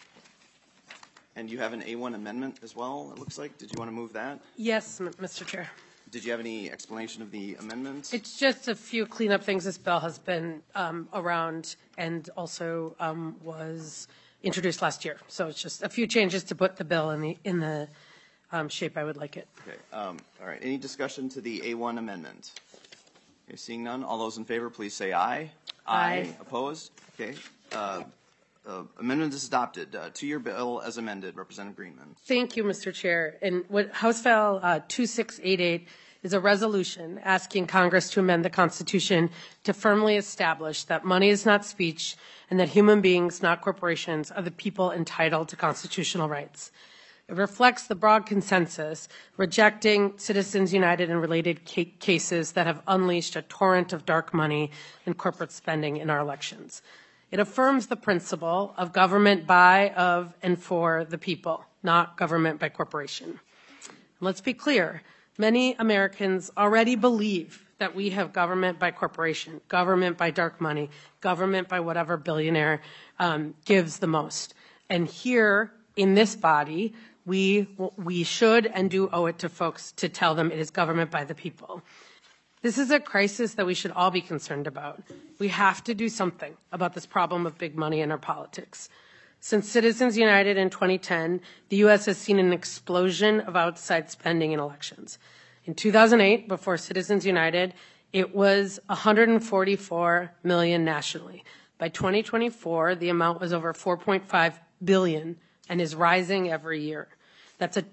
and you have an A one amendment as well, it looks like. Did you want to move that? Yes, Mister Chair. Did you have any explanation of the amendment? It's just a few cleanup things. This bill has been um, around and also um, was introduced last year. So it's just a few changes to put the bill in the in the um, shape I would like it. Okay. Um, all right. Any discussion to the A one amendment? Okay. Seeing none. All those in favor, please say aye. Aye. Aye. Opposed? Okay. Uh, uh, amendment is adopted. Uh, to your bill as amended, Representative Greenman. Thank you, Mister Chair. And what House File uh, twenty-six eighty-eight is a resolution asking Congress to amend the Constitution to firmly establish that money is not speech and that human beings, not corporations, are the people entitled to constitutional rights. It reflects the broad consensus rejecting Citizens United and related ca- cases that have unleashed a torrent of dark money and corporate spending in our elections. It affirms the principle of government by, of, and for the people, not government by corporation. Let's be clear. Many Americans already believe that we have government by corporation, government by dark money, government by whatever billionaire um, gives the most. And here in this body, we we should and do owe it to folks to tell them it is government by the people. This is a crisis that we should all be concerned about. We have to do something about this problem of big money in our politics. Since Citizens United in twenty ten, the U S has seen an explosion of outside spending in elections. In two thousand eight, before Citizens United, it was one hundred forty-four million dollars nationally. By twenty twenty-four, the amount was over four point five billion dollars and is rising every year. That's a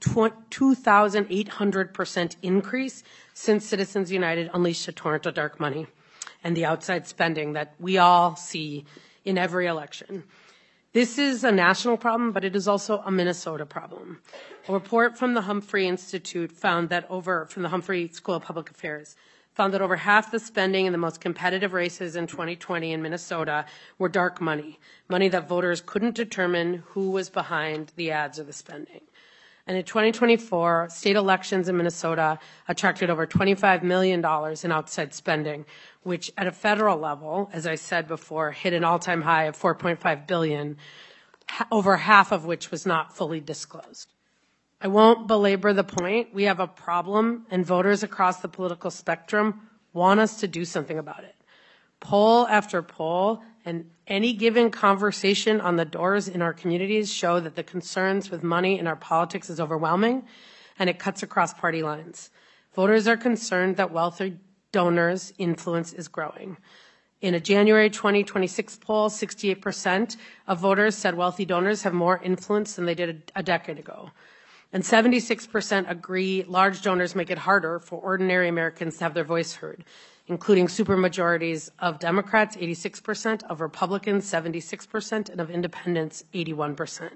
two thousand eight hundred percent increase since Citizens United unleashed a torrent of dark money and the outside spending that we all see in every election. This is a national problem, but it is also a Minnesota problem. A report from the Humphrey Institute found that over, from the Humphrey School of Public Affairs, found that over half the spending in the most competitive races in twenty twenty in Minnesota were dark money, money that voters couldn't determine who was behind the ads or the spending. And in twenty twenty-four, state elections in Minnesota attracted over twenty-five million dollars in outside spending, which at a federal level, as I said before, hit an all-time high of four point five billion dollars, over half of which was not fully disclosed. I won't belabor the point. We have a problem, and voters across the political spectrum want us to do something about it. Poll after poll and any given conversation on the doors in our communities show that the concerns with money in our politics is overwhelming, and it cuts across party lines. Voters are concerned that wealthy donors' influence is growing. In a January twenty twenty-six poll, sixty-eight percent of voters said wealthy donors have more influence than they did a decade ago. And seventy-six percent agree large donors make it harder for ordinary Americans to have their voice heard, including supermajorities of Democrats, eighty-six percent, of Republicans, seventy-six percent, and of independents, eighty-one percent.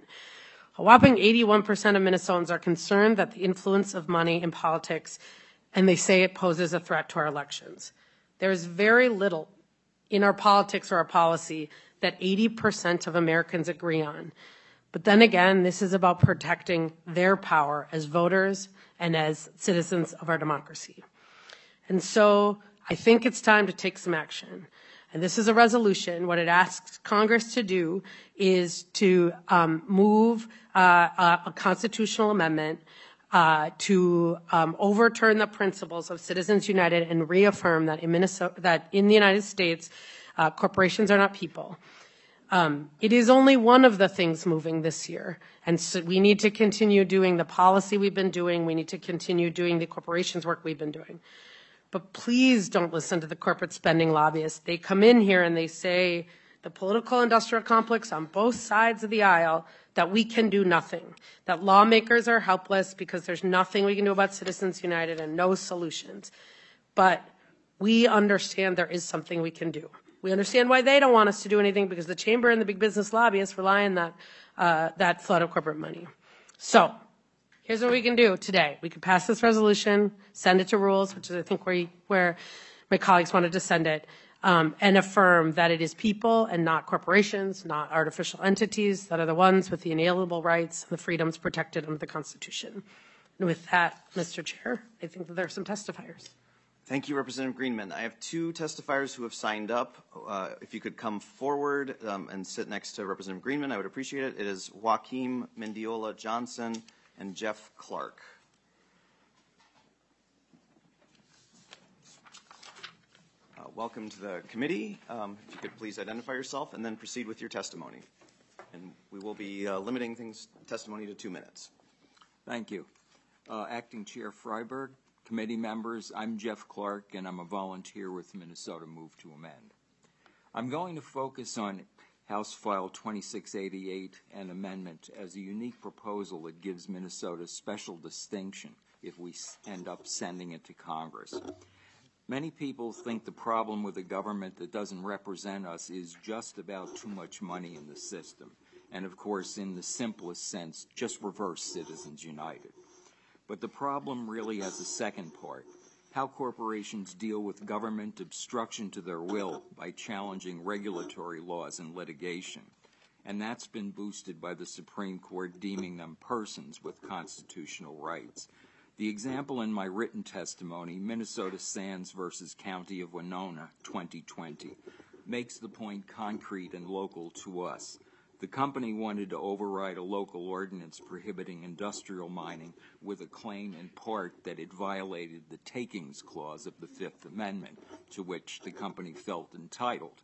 A whopping eighty-one percent of Minnesotans are concerned that the influence of money in politics, and they say it poses a threat to our elections. There is very little in our politics or our policy that eighty percent of Americans agree on. But then again, this is about protecting their power as voters and as citizens of our democracy. And so I think it's time to take some action. And this is a resolution. What it asks Congress to do is to um, move uh, a, a constitutional amendment uh, to um, overturn the principles of Citizens United and reaffirm that in Minnesota, that in the United States, uh, corporations are not people. Um, it is only one of the things moving this year. And so we need to continue doing the policy we've been doing. We need to continue doing the corporations work we've been doing. But please don't listen to the corporate spending lobbyists. They come in here and they say the political industrial complex on both sides of the aisle that we can do nothing, that lawmakers are helpless because there's nothing we can do about Citizens United and no solutions. But we understand there is something we can do. We understand why they don't want us to do anything because the chamber and the big business lobbyists rely on that, uh, that flood of corporate money. So here's what we can do today. We can pass this resolution, send it to Rules, which is I think where, where my colleagues wanted to send it, um, and affirm that it is people and not corporations, not artificial entities that are the ones with the inalienable rights and the freedoms protected under the Constitution. And with that, Mister Chair, I think that there are some testifiers. Thank you, Representative Greenman. I have two testifiers who have signed up. Uh, if you could come forward um, and sit next to Representative Greenman, I would appreciate it. It is Joaquim Mendiola Johnson and Jeff Clark. Uh, welcome to the committee. Um, if you could please identify yourself and then proceed with your testimony. And we will be uh, limiting things testimony to two minutes. Thank you. Uh, Acting Chair Freiberg, committee members, I'm Jeff Clark, and I'm a volunteer with Minnesota Move to Amend. I'm going to focus on House File twenty-six eighty-eight, an amendment, as a unique proposal that gives Minnesota special distinction if we end up sending it to Congress. Many people think the problem with a government that doesn't represent us is just about too much money in the system. And of course, in the simplest sense, just reverse Citizens United. But the problem really has a second part, how corporations deal with government obstruction to their will by challenging regulatory laws and litigation. And that's been boosted by the Supreme Court deeming them persons with constitutional rights. The example in my written testimony, Minnesota Sands versus County of Winona, twenty twenty, makes the point concrete and local to us. The company wanted to override a local ordinance prohibiting industrial mining with a claim in part that it violated the takings clause of the Fifth Amendment, to which the company felt entitled.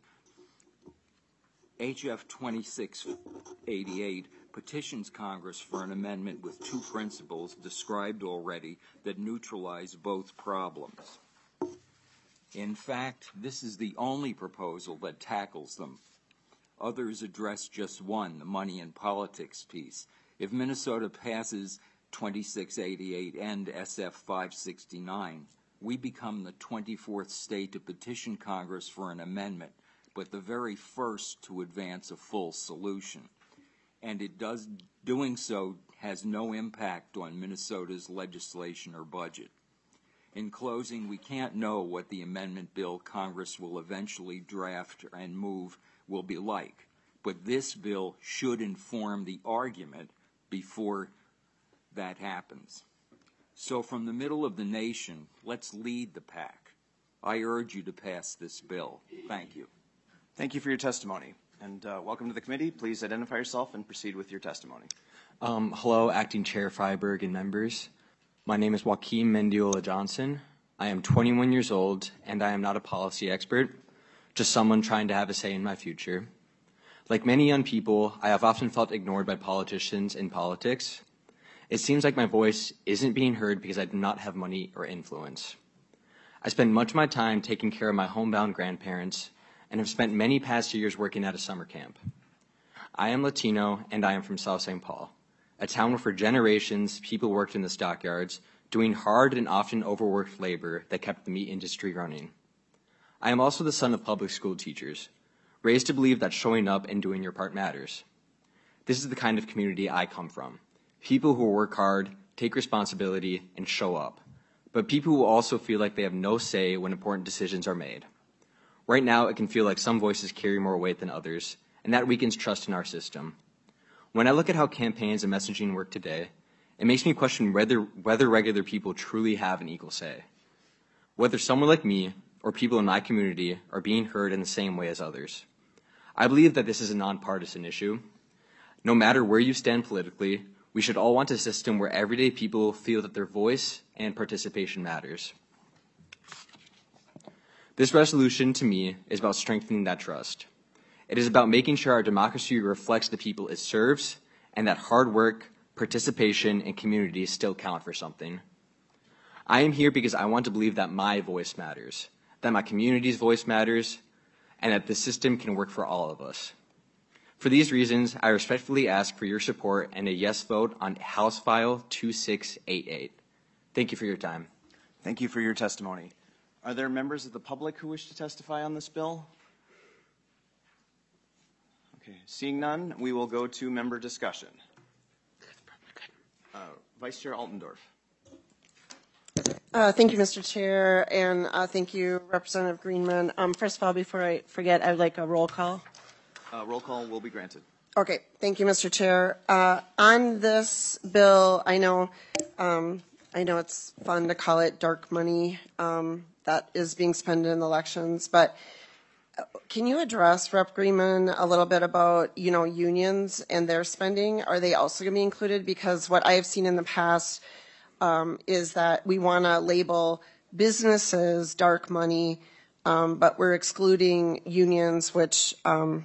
H F twenty-six eighty-eight petitions Congress for an amendment with two principles described already that neutralize both problems. In fact, this is the only proposal that tackles them. Others address just one, the money and politics piece. If Minnesota passes twenty-six eighty-eight and S F five sixty-nine, we become the twenty-fourth state to petition Congress for an amendment, but the very first to advance a full solution. And it does, doing so has no impact on Minnesota's legislation or budget. In closing, we can't know what the amendment bill Congress will eventually draft and move will be like, but this bill should inform the argument before that happens. So from the middle of the nation, let's lead the pack. I urge you to pass this bill. Thank you. Thank you for your testimony. And uh, welcome to the committee. Please identify yourself and proceed with your testimony. Um, hello, Acting Chair Freiberg and members. My name is Joaquin Mendiola Johnson. I am twenty-one years old, and I am not a policy expert, just someone trying to have a say in my future. Like many young people, I have often felt ignored by politicians in politics. It seems like my voice isn't being heard because I do not have money or influence. I spend much of my time taking care of my homebound grandparents and have spent many past years working at a summer camp. I am Latino, and I am from South Saint Paul, a town where for generations people worked in the stockyards, doing hard and often overworked labor that kept the meat industry running. I am also the son of public school teachers, raised to believe that showing up and doing your part matters. This is the kind of community I come from. People who work hard, take responsibility, and show up. But people who also feel like they have no say when important decisions are made. Right now, it can feel like some voices carry more weight than others, and that weakens trust in our system. When I look at how campaigns and messaging work today, it makes me question whether, whether regular people truly have an equal say. Whether someone like me or people in my community are being heard in the same way as others. I believe that this is a nonpartisan issue. No matter where you stand politically, we should all want a system where everyday people feel that their voice and participation matters. This resolution, to me, is about strengthening that trust. It is about making sure our democracy reflects the people it serves and that hard work, participation, and community still count for something. I am here because I want to believe that my voice matters, that my community's voice matters, and that the system can work for all of us. For these reasons, I respectfully ask for your support and a yes vote on House File two six eight eight. Thank you for your time. Thank you for your testimony. Are there members of the public who wish to testify on this bill? Okay, seeing none, we will go to member discussion. Uh, Vice Chair Altendorf. Uh, thank you, Mister Chair, and uh, thank you, Representative Greenman. Um, first of all, before I forget, I would like a roll call. Uh, roll call will be granted. Okay, thank you, Mister Chair. Uh, on this bill, I know, um, I know it's fun to call it dark money um, that is being spent in elections, but can you address, Rep Greenman, a little bit about, you know, unions and their spending? Are they also going to be included? Because what I have seen in the past um, is that we want to label businesses dark money, um, but we're excluding unions, which um,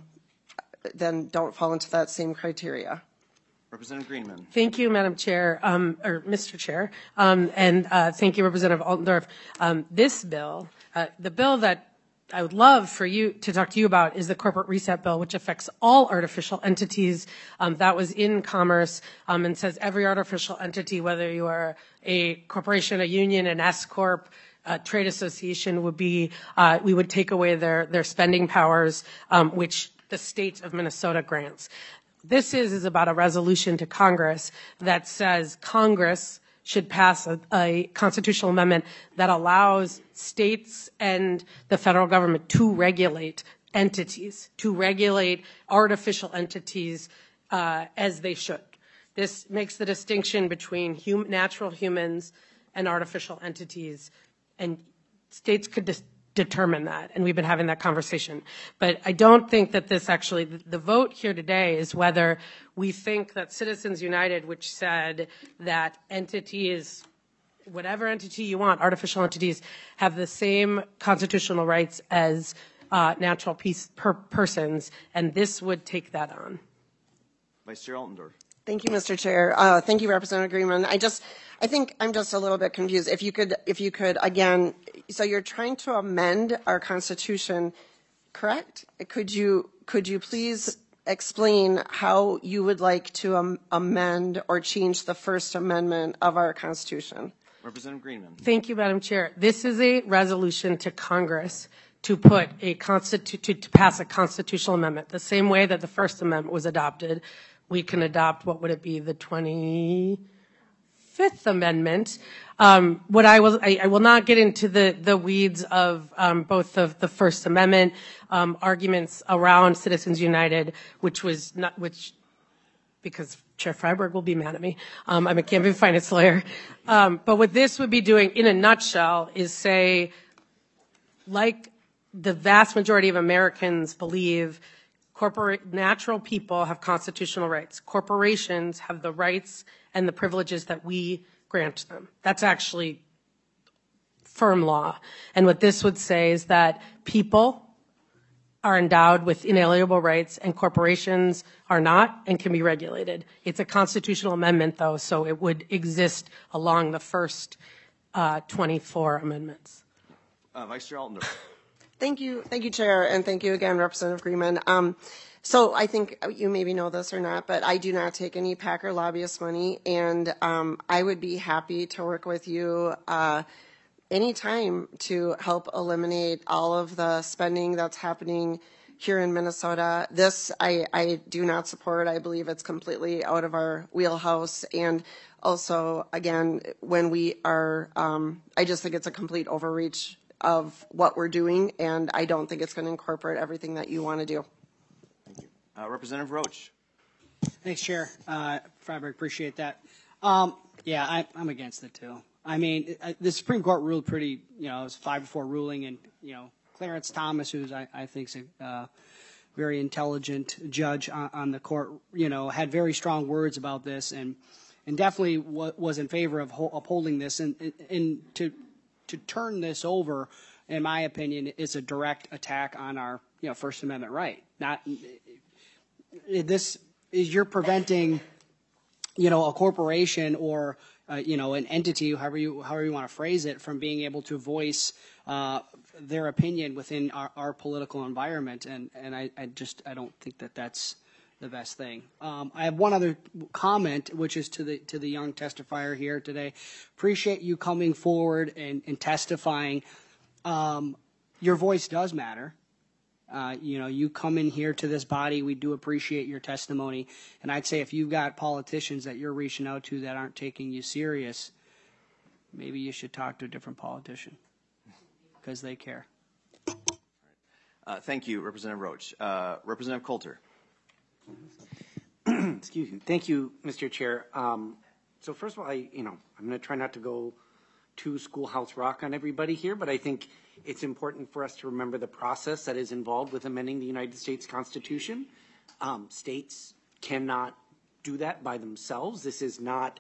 then don't fall into that same criteria. Representative Greenman. Thank you, Madam Chair, um, or Mister Chair, um, and uh, thank you, Representative Altendorf. Um, this bill, uh, the bill that I would love for you to talk to you about is the corporate reset bill, which affects all artificial entities. Um, that was in Commerce um, and says every artificial entity, whether you are a corporation, a union, an S corp, a trade association, would be uh, we would take away their their spending powers, um, which the state of Minnesota grants. This is is about a resolution to Congress that says Congress should pass a, a constitutional amendment that allows states and the federal government to regulate entities, to regulate artificial entities uh, as they should. This makes the distinction between hum- natural humans and artificial entities, and states could dis- determine that, and we've been having that conversation. But I don't think that this actually, the, the vote here today is whether we think that Citizens United, which said that entities, whatever entity you want, artificial entities, have the same constitutional rights as uh, natural piece, per persons, and this would take that on. Vice Chair Altendorf. Thank you, Mister Chair. Uh, thank you, Representative Greenman. I just, I think I'm just a little bit confused. If you could, if you could, again, so you're trying to amend our Constitution, correct? Could you, could you please explain how you would like to um, amend or change the First Amendment of our Constitution? Representative Greenman. Thank you, Madam Chair. This is a resolution to Congress to put a constitu- to, to pass a constitutional amendment, the same way that the First Amendment was adopted. We can adopt, what would it be, the twenty-fifth Amendment. Um, what I will, I, I will not get into the, the weeds of um, both of the First Amendment um, arguments around Citizens United, which was not, which, because Chair Freiberg will be mad at me. Um, I'm a campaign finance lawyer. Um, but what this would be doing, in a nutshell, is say, like the vast majority of Americans believe, Corporate, natural people have constitutional rights. Corporations have the rights and the privileges that we grant them. That's actually firm law. And what this would say is that people are endowed with inalienable rights and corporations are not and can be regulated. It's a constitutional amendment, though, so it would exist along the first uh, twenty-four amendments. Uh, Vice Chair Altendorf. Thank you. Thank you, Chair, and thank you again, Representative Greenman. Um, so I think you maybe know this or not, but I do not take any Packer lobbyist money, and um, I would be happy to work with you uh, anytime to help eliminate all of the spending that's happening here in Minnesota. This I, I do not support. I believe it's completely out of our wheelhouse. And also, again, when we are, um, I just think it's a complete overreach of what we're doing, and I don't think it's going to incorporate everything that you want to do. Thank you. Uh, Representative Roach. Thanks, Chair. Uh, Freiberg, appreciate that. Um, yeah, I, I'm against it, too. I mean, the Supreme Court ruled pretty, you know, it was five to four ruling, and, you know, Clarence Thomas, who's I, I think is a uh, very intelligent judge on, on the court, you know, had very strong words about this, and and definitely w- was in favor of ho- upholding this, and and to to turn this over, in my opinion, is a direct attack on our, you know, First Amendment right. Not this is you're preventing, you know, a corporation or uh, you know, an entity, however you however you want to phrase it, from being able to voice uh, their opinion within our, our political environment, and and I, I just I don't think that that's the best thing. Um, I have one other comment, which is to the to the young testifier here today. Appreciate you coming forward and, and testifying. Um, your voice does matter. Uh, you know, you come in here to this body, we do appreciate your testimony. And I'd say if you've got politicians that you're reaching out to that aren't taking you serious, maybe you should talk to a different politician because they care. Uh, thank you, Representative Roach. Uh, Representative Coulter. Excuse me. Thank you, Mister Chair. Um, so first of all, I, you know, I'm going to try not to go too schoolhouse rock on everybody here, but I think it's important for us to remember the process that is involved with amending the United States Constitution. Um, states cannot do that by themselves. This is not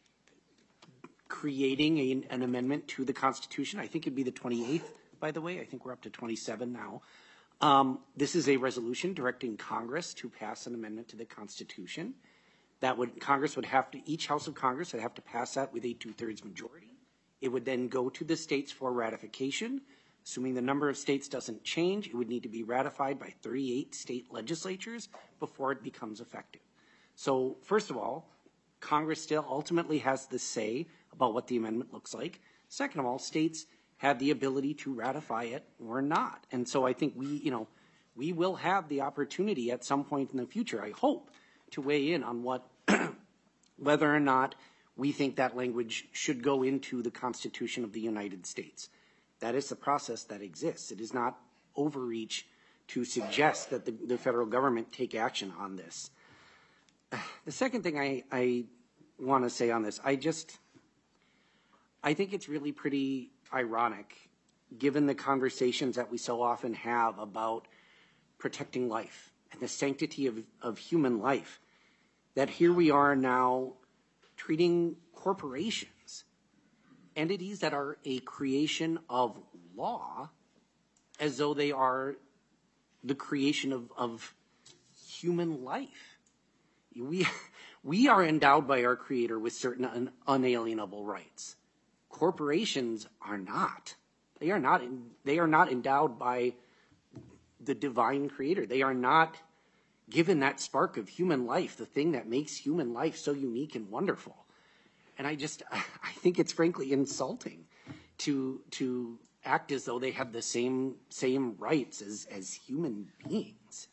creating a, an amendment to the Constitution. I think it'd be the twenty-eighth, by the way. I think we're up to twenty-seven now. Um, this is a resolution directing Congress to pass an amendment to the Constitution. That would Congress would have to, each House of Congress would have to pass that with a two-thirds majority. It would then go to the states for ratification. Assuming the number of states doesn't change, it would need to be ratified by thirty-eight state legislatures before it becomes effective. So first of all, Congress still ultimately has the say about what the amendment looks like. Second of all, states have the ability to ratify it or not. And so I think we, you know, we will have the opportunity at some point in the future, I hope, to weigh in on what, whether or not we think that language should go into the Constitution of the United States. That is the process that exists. It is not overreach to suggest that the, the federal government take action on this. The second thing I, I want to say on this, I just, I think it's really pretty ironic, given the conversations that we so often have about protecting life and the sanctity of, of human life, that here we are now treating corporations, entities that are a creation of law, as though they are the creation of, of human life. We, we are endowed by our Creator with certain un, unalienable rights. Corporations are not. They are not. In, they are not endowed by the divine Creator. They are not given that spark of human life, the thing that makes human life so unique and wonderful. And I just, I think it's frankly insulting to to act as though they have the same same rights as as human beings.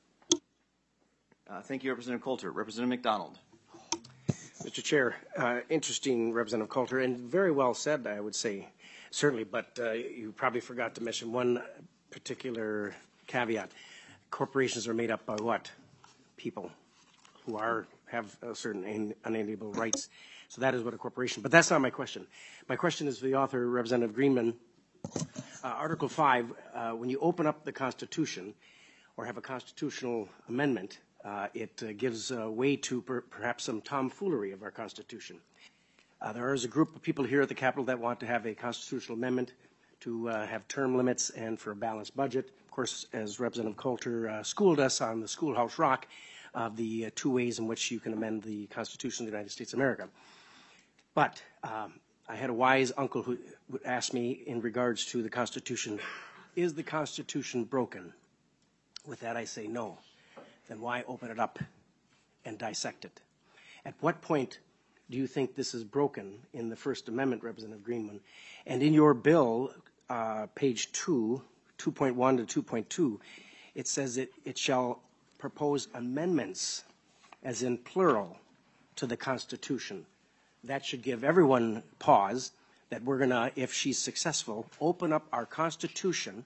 Uh, thank you, Representative Coulter. Representative McDonald. Mister Chair, uh, interesting, Representative Coulter, and very well said, I would say, certainly, but uh, you probably forgot to mention one particular caveat. Corporations are made up by what? People who are have uh, certain unalienable rights. So that is what a corporation, but that's not my question. My question is for the author, Representative Greenman. Uh, Article five, uh, when you open up the Constitution, or have a constitutional amendment, uh, it uh, gives uh, way to per perhaps some tomfoolery of our Constitution. Uh, there is a group of people here at the Capitol that want to have a constitutional amendment to uh, have term limits and for a balanced budget. Of course, as Representative Coulter uh, schooled us on the Schoolhouse Rock, of the uh, two ways in which you can amend the Constitution of the United States of America. But um, I had a wise uncle who would ask me in regards to the Constitution, is the Constitution broken? With that, I say no. Then why open it up and dissect it? At what point do you think this is broken in the First Amendment, Representative Greenman? And in your bill, uh, page two, two point one to two point two, it says it, it shall propose amendments, as in plural, to the Constitution. That should give everyone pause that we're going to, if she's successful, open up our Constitution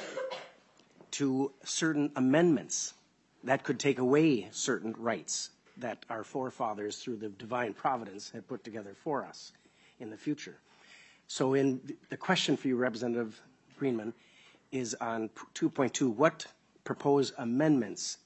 to certain amendments that could take away certain rights that our forefathers, through the divine providence, had put together for us in the future. So in the question for you, Representative Greenman, is on two point two, what proposed amendments,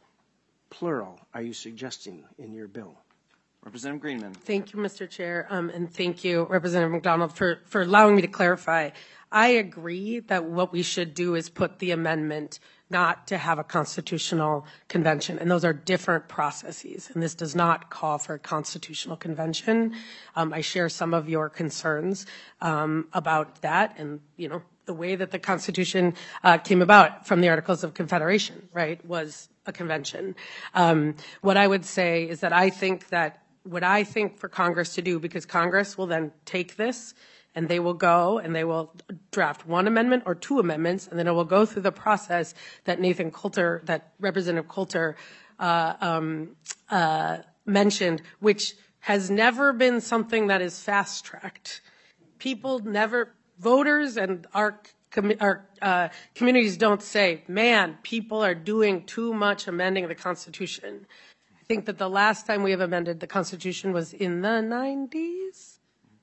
plural, are you suggesting in your bill? Representative Greenman. Thank you, Mister Chair, um, and thank you, Representative McDonald, for, for allowing me to clarify. I agree that what we should do is put the amendment not to have a constitutional convention, and those are different processes, and this does not call for a constitutional convention. Um, I share some of your concerns um, about that, and, you know, the way that the Constitution uh, came about from the Articles of Confederation, right, was a convention. Um, what I would say is that I think that what I think for Congress to do, because Congress will then take this and they will go and they will draft one amendment or two amendments, and then it will go through the process that Nathan Coulter, that Representative Coulter uh, um, uh, mentioned, which has never been something that is fast-tracked. People never, voters and our Our uh, communities don't say, man, people are doing too much amending the Constitution. I think that the last time we have amended the Constitution was in the nineties.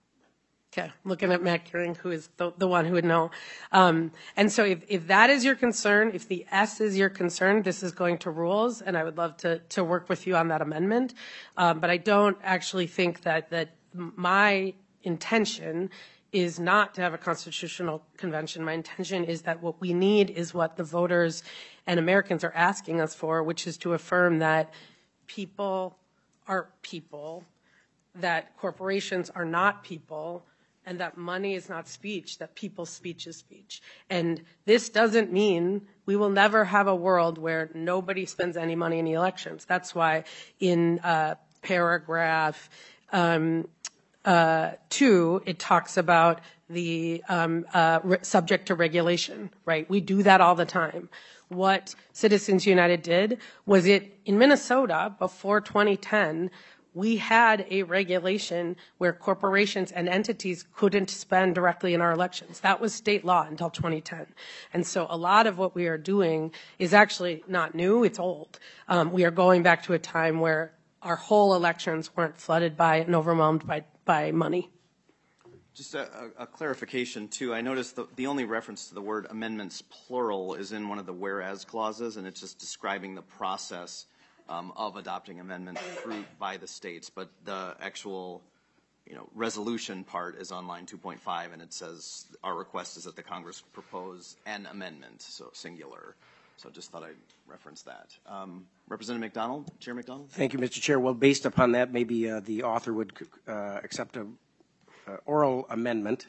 Okay, looking at Matt Gearing, who is the, the one who would know. Um, and so if, if that is your concern, if the S is your concern, this is going to rules, and I would love to, to work with you on that amendment. Um, but I don't actually think that, that my intention is not to have a constitutional convention. My intention is that what we need is what the voters and Americans are asking us for, which is to affirm that people are people, that corporations are not people, and that money is not speech, that people's speech is speech. And this doesn't mean we will never have a world where nobody spends any money in the elections. That's why in uh, paragraph um, uh, two, it talks about the um, uh, re- subject to regulation, right? We do that all the time. What Citizens United did was it, in Minnesota, before twenty ten, we had a regulation where corporations and entities couldn't spend directly in our elections. That was state law until twenty ten. And so a lot of what we are doing is actually not new, it's old. Um, we are going back to a time where our whole elections weren't flooded by and overwhelmed by, by money. Just a, a clarification, too. I noticed the, the only reference to the word amendments, plural, is in one of the whereas clauses, and it's just describing the process um, of adopting amendments through by the states. But the actual, you know, resolution part is on line two point five, and it says our request is that the Congress propose an amendment, so singular. So just thought I'd reference that. Um, Representative McDonald, Chair McDonald? Thank you, Mister Chair. Well, based upon that, maybe uh, the author would uh, accept a Uh, oral amendment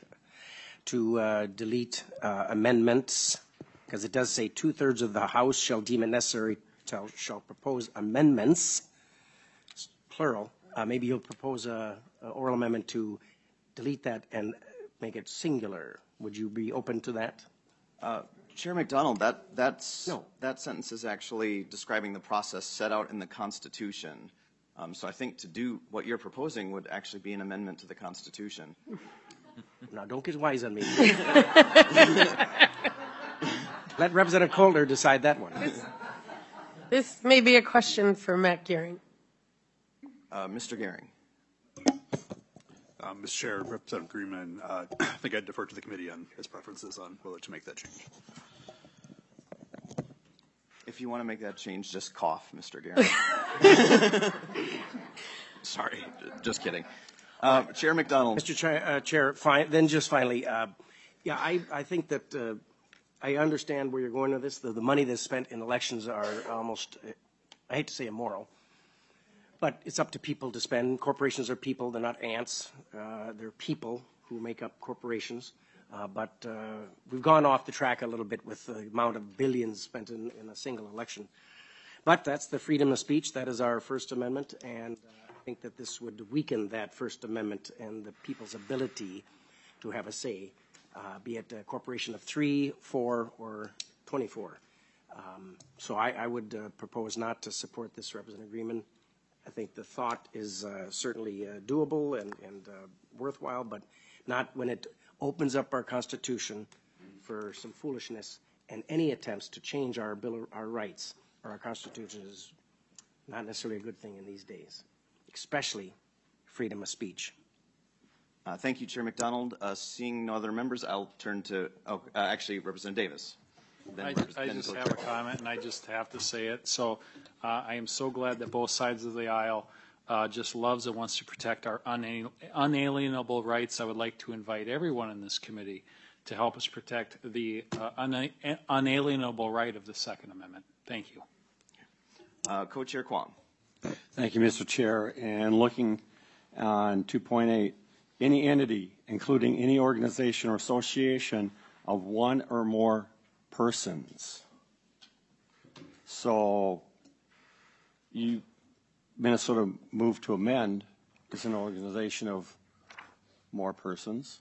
to uh, delete uh, amendments, because it does say two-thirds of the House shall deem it necessary to, shall propose amendments, plural. Uh, maybe you'll propose a, a oral amendment to delete that and make it singular. Would you be open to that? Uh, Chair McDonald, that, that's, no. that sentence is actually describing the process set out in the Constitution. Um, so I think to do what you're proposing would actually be an amendment to the Constitution. Now, don't get wise on me. Let Representative Coulter decide that one. This, this may be a question for Matt Gearing. Uh, Mister Gearing. Um, Mister Chair, Representative Greenman, uh, I think I'd defer to the committee on his preferences on whether to make that change. if you want to make that change, just cough, Mister Guerin. Sorry, just kidding. Uh, Chair McDonald. Mister Chair, uh, Chair fi- then just finally, uh, yeah, I, I think that uh, I understand where you're going with this. The, the money that's spent in elections are almost, I hate to say immoral, but it's up to people to spend. Corporations are people, they're not ants. Uh, they're people who make up corporations. Uh, but uh, we've gone off the track a little bit with the amount of billions spent in, in a single election. But that's the freedom of speech. That is our First Amendment, and uh, I think that this would weaken that First Amendment and the people's ability to have a say, uh, be it a corporation of three, four, or twenty-four. Um, so I, I would uh, propose not to support this representative agreement. I think the thought is uh, certainly uh, doable and, and uh, worthwhile, but not when it opens up our Constitution for some foolishness, and any attempts to change our bill of, our rights or our Constitution is not necessarily a good thing in these days, especially freedom of speech. Uh, thank you, Chair McDonald. Uh, seeing no other members, I'll turn to, oh, uh, actually, Representative Davis. Then I, Representative I just Co-Chair. have a comment, and I just have to say it. So uh, I am so glad that both sides of the aisle uh, just loves and wants to protect our unal- unalienable rights. I would like to invite everyone in this committee to help us protect the uh, una- unalienable right of the Second Amendment. Thank you. Uh, Co-Chair Quam. Thank you, Mister Chair. And looking on two point eight, any entity, including any organization or association of one or more persons. So you, Minnesota moved to amend is an organization of more persons.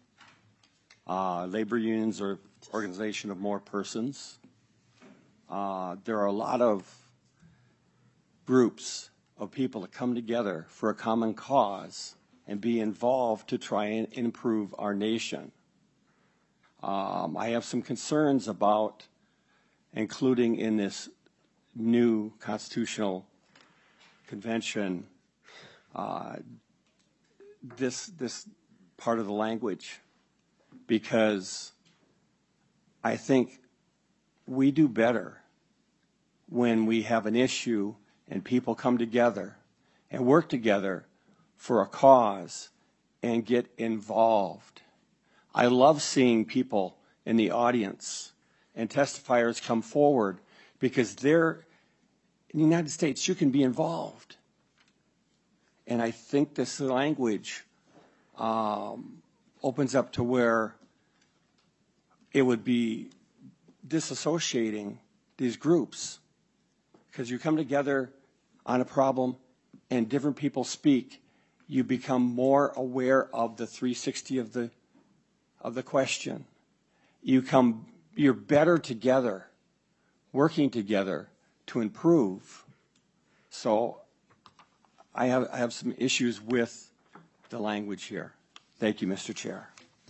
Uh, labor unions are organization of more persons. Uh, there are a lot of groups of people that come together for a common cause and be involved to try and improve our nation. Um, I have some concerns about including in this new constitutional convention uh, this this part of the language, because I think we do better when we have an issue and people come together and work together for a cause and get involved. I love seeing people in the audience and testifiers come forward, because they're in the United States, you can be involved. And I think this language um, opens up to where it would be disassociating these groups, because you come together on a problem and different people speak, you become more aware of the three sixty of the of the question. You come, you're better together, working together to improve. So I have, I have some issues with the language here. Thank you, Mister Chair.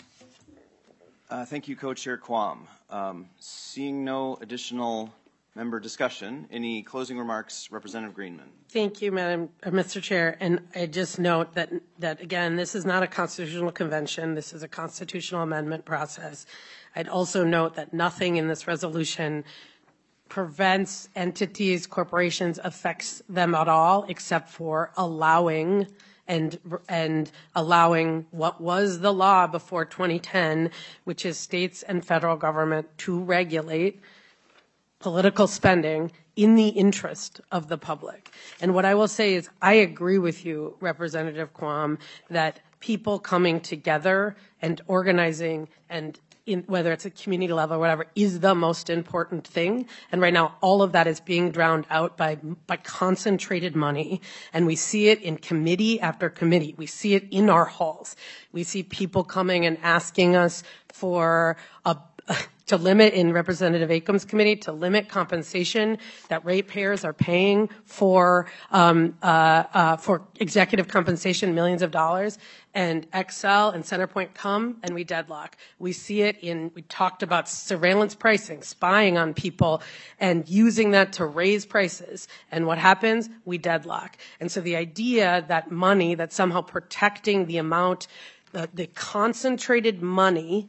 Uh, thank you, Co-Chair Quam. Um, seeing no additional member discussion, any closing remarks, Representative Greenman? Thank you, Madam, uh, Mister Chair. And I just note that, that, again, this is not a constitutional convention. This is a constitutional amendment process. I'd also note that nothing in this resolution prevents entities, corporations, affects them at all, except for allowing and and allowing what was the law before twenty ten, which is states and federal government to regulate political spending in the interest of the public. And what I will say is I agree with you, Representative Quam, that people coming together and organizing, and in, whether it's a community level or whatever, is the most important thing. And right now, all of that is being drowned out by, by concentrated money. And we see it in committee after committee. We see it in our halls. We see people coming and asking us for a to limit, in Representative Akum's committee, to limit compensation that ratepayers are paying for um, uh, uh, for executive compensation, millions of dollars. And Excel and Centerpoint come and we deadlock. We see it in, we talked about surveillance pricing, spying on people and using that to raise prices. And what happens? We deadlock. And so the idea that money, that somehow protecting the amount, the, the concentrated money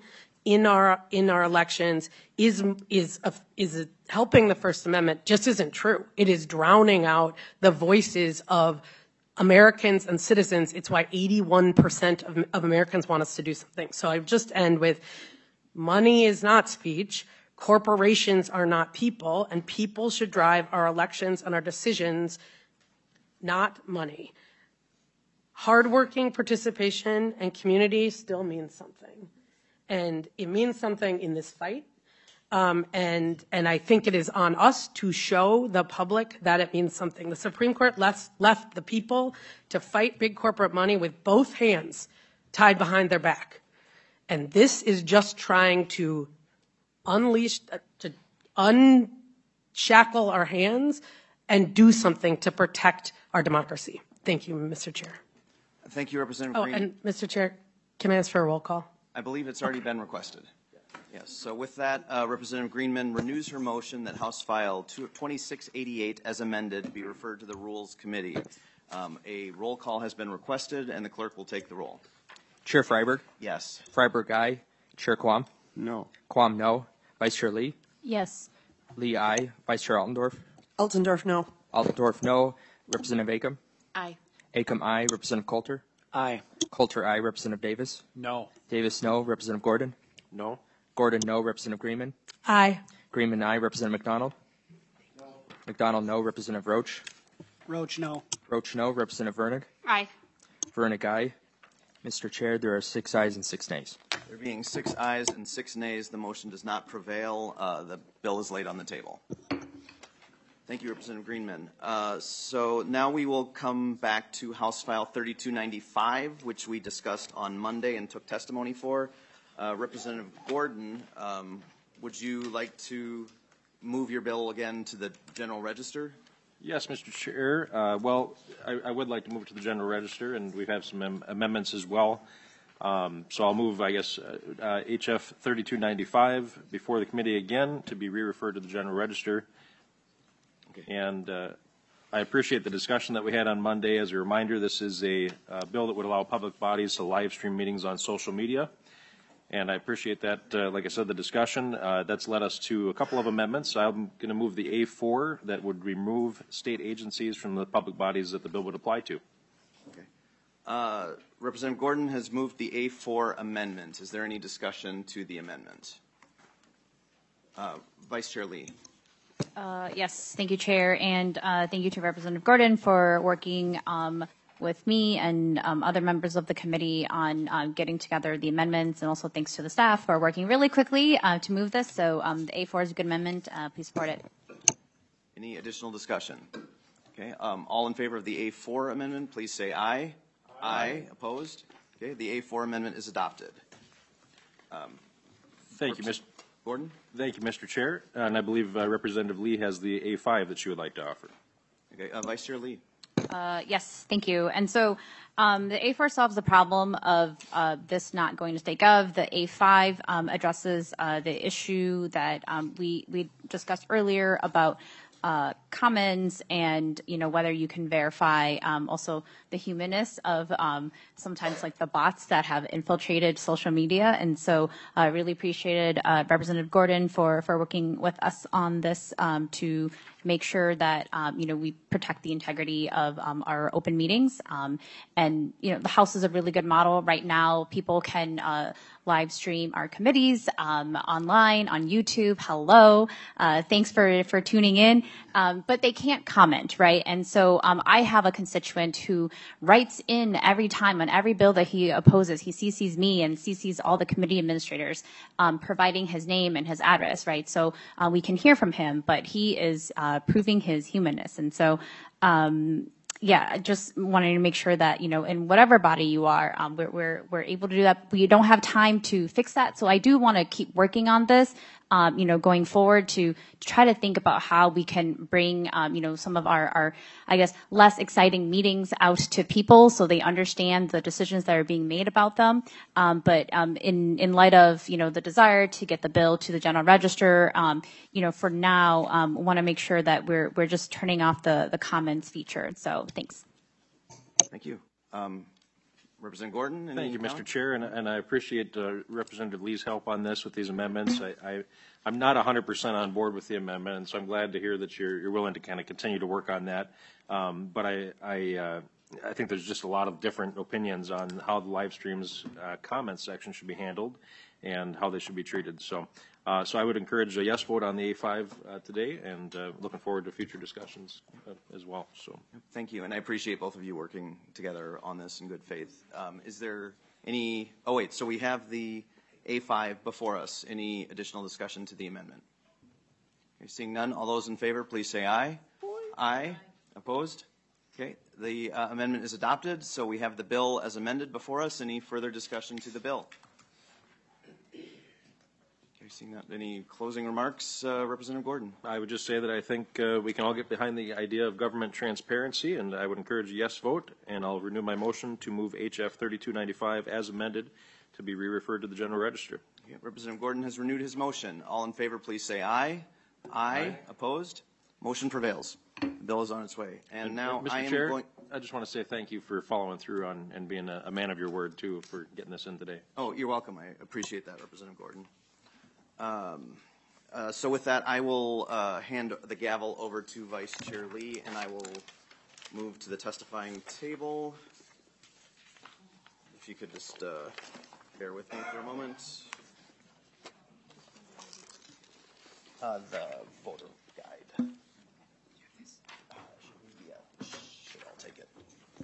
in our in our elections is is a, is helping the First Amendment just isn't true. It is drowning out the voices of Americans and citizens. It's why eighty-one percent of, of Americans want us to do something. So I just end with, money is not speech. Corporations are not people, and people should drive our elections and our decisions, not money. Hardworking participation and community still means something. And it means something in this fight. Um, and, and I think it is on us to show the public that it means something. The Supreme Court left, left the people to fight big corporate money with both hands tied behind their back. And this is just trying to unleash, uh, to unshackle our hands and do something to protect our democracy. Thank you, Mister Chair. Thank you, Representative Oh, Green. and Mister Chair, can I ask for a roll call? I believe it's already been requested. Yes. So with that, uh, Representative Greenman renews her motion that House File twenty-six eighty-eight as amended be referred to the Rules Committee. Um, a roll call has been requested, and the clerk will take the roll. Chair Freiberg? Yes. Freiberg, aye. Chair Quam? No. Quam, no. Vice Chair Lee? Yes. Lee, aye. Vice Chair Altendorf? Altendorf, no. Altendorf, no. Representative Acom? Aye. Acom, aye. Representative Coulter? Aye. Coulter, aye. Representative Davis? No. Davis, no. Representative Gordon? No. Gordon, no. Representative Greenman? Aye. Greenman, aye. Representative McDonald? No. McDonald, no. Representative Roach? Roach, no. Roach, no. Representative Vernig? Aye. Vernig, aye. Mister Chair, there are six ayes and six nays. There being six ayes and six nays, the motion does not prevail. Uh, the bill is laid on the table. Thank you, Representative Greenman. Uh, so now we will come back to House File thirty-two ninety-five, which we discussed on Monday and took testimony for. Uh, Representative Gordon, um, would you like to move your bill again to the General Register? Yes, Mister Chair. Uh, well, I, I would like to move it to the General Register, and we have some am amendments as well. Um, so I'll move, I guess, uh, uh, H F thirty-two ninety-five before the committee again to be re-referred to the General Register. Okay. And uh, I appreciate the discussion that we had on Monday. As a reminder, this is a uh, bill that would allow public bodies to live stream meetings on social media. And I appreciate that, uh, like I said, the discussion. Uh, that's led us to a couple of amendments. I'm going to move the A four that would remove state agencies from the public bodies that the bill would apply to. Okay. Uh, Representative Gordon has moved the A four amendment. Is there any discussion to the amendment? Uh, Vice Chair Lee. Uh, yes, thank you, Chair, and uh, thank you to Representative Gordon for working um, with me and um, other members of the committee on uh, getting together the amendments, and also thanks to the staff for working really quickly uh, to move this. So um, the A four is a good amendment. Uh, please support it. Any additional discussion? Okay. Um, all in favor of the A four amendment, please say aye. Aye. Aye. Opposed? Okay. The A four amendment is adopted. Um, Thank you, Mister Gordon. Thank you, Mister Chair. And I believe uh, Representative Lee has the A five that she would like to offer. Okay. Uh, Vice Chair Lee. Uh, yes, thank you. And so um, the A four solves the problem of uh, this not going to state gov. The A five um, addresses uh, the issue that um, we, we discussed earlier about uh, commons and, you know, whether you can verify um, also the humanness of um, sometimes like the bots that have infiltrated social media. And so I uh, really appreciated uh, Representative Gordon for, for working with us on this um, to make sure that, um, you know, we protect the integrity of um, our open meetings. Um, and, you know, the House is a really good model. Right now, people can uh, live stream our committees um, online, on YouTube. Hello. Uh, thanks for, for tuning in. Um, but they can't comment, right? And so um, I have a constituent who writes in every time on every bill that he opposes. He C Cs me and C Cs all the committee administrators, um, providing his name and his address, right? So uh, we can hear from him, but he is uh, proving his humanness. And so, um, yeah, just wanting to make sure that, you know, in whatever body you are, um, we're, we're, we're able to do that. We don't have time to fix that. So I do want to keep working on this, um, you know, going forward to, to try to think about how we can bring, um, you know, some of our, our, I guess, less exciting meetings out to people so they understand the decisions that are being made about them. Um, but um, in, in light of, you know, the desire to get the bill to the General Register, um, you know, for now, um, want to make sure that we're, we're just turning off the, the comments feature. So thanks. Thank you. Um, Representative Gordon? any Thank you, Mister comment? Chair, and, and I appreciate uh, Representative Lee's help on this with these amendments. I, I, I'm not one hundred percent on board with the amendment, and so I'm glad to hear that you're, you're willing to kind of continue to work on that. Um, but I, I, uh, I think there's just a lot of different opinions on how the live stream's uh, comments section should be handled and how they should be treated. So, uh, so I would encourage a yes vote on the A five uh, today, and uh, looking forward to future discussions uh, as well. So, Thank you, and I appreciate both of you working together on this in good faith. Um, is there any, oh wait, so we have the A five before us. Any additional discussion to the amendment? Okay, seeing none, all those in favor, please say aye. Aye. Opposed? Okay, the uh, amendment is adopted, so we have the bill as amended before us. Any further discussion to the bill? Okay, seeing that, any closing remarks, uh, Representative Gordon? I would just say that I think uh, we can all get behind the idea of government transparency, and I would encourage a yes vote, and I'll renew my motion to move H F thirty-two ninety-five as amended to be re-referred to the General Register. Okay, Representative Gordon has renewed his motion. All in favor, please say aye. Aye. Aye. Opposed? Motion prevails. The bill is on its way. And, and now Mister I am Chair, going. I just want to say thank you for following through on and being a, a man of your word too for getting this in today. Oh, you're welcome. I appreciate that, Representative Gordon. Um, uh, so with that, I will uh, hand the gavel over to Vice Chair Lee, and I will move to the testifying table. If you could just uh, bear with me for a moment. Uh, the voter guide. Uh, should, we, uh, should I'll take it.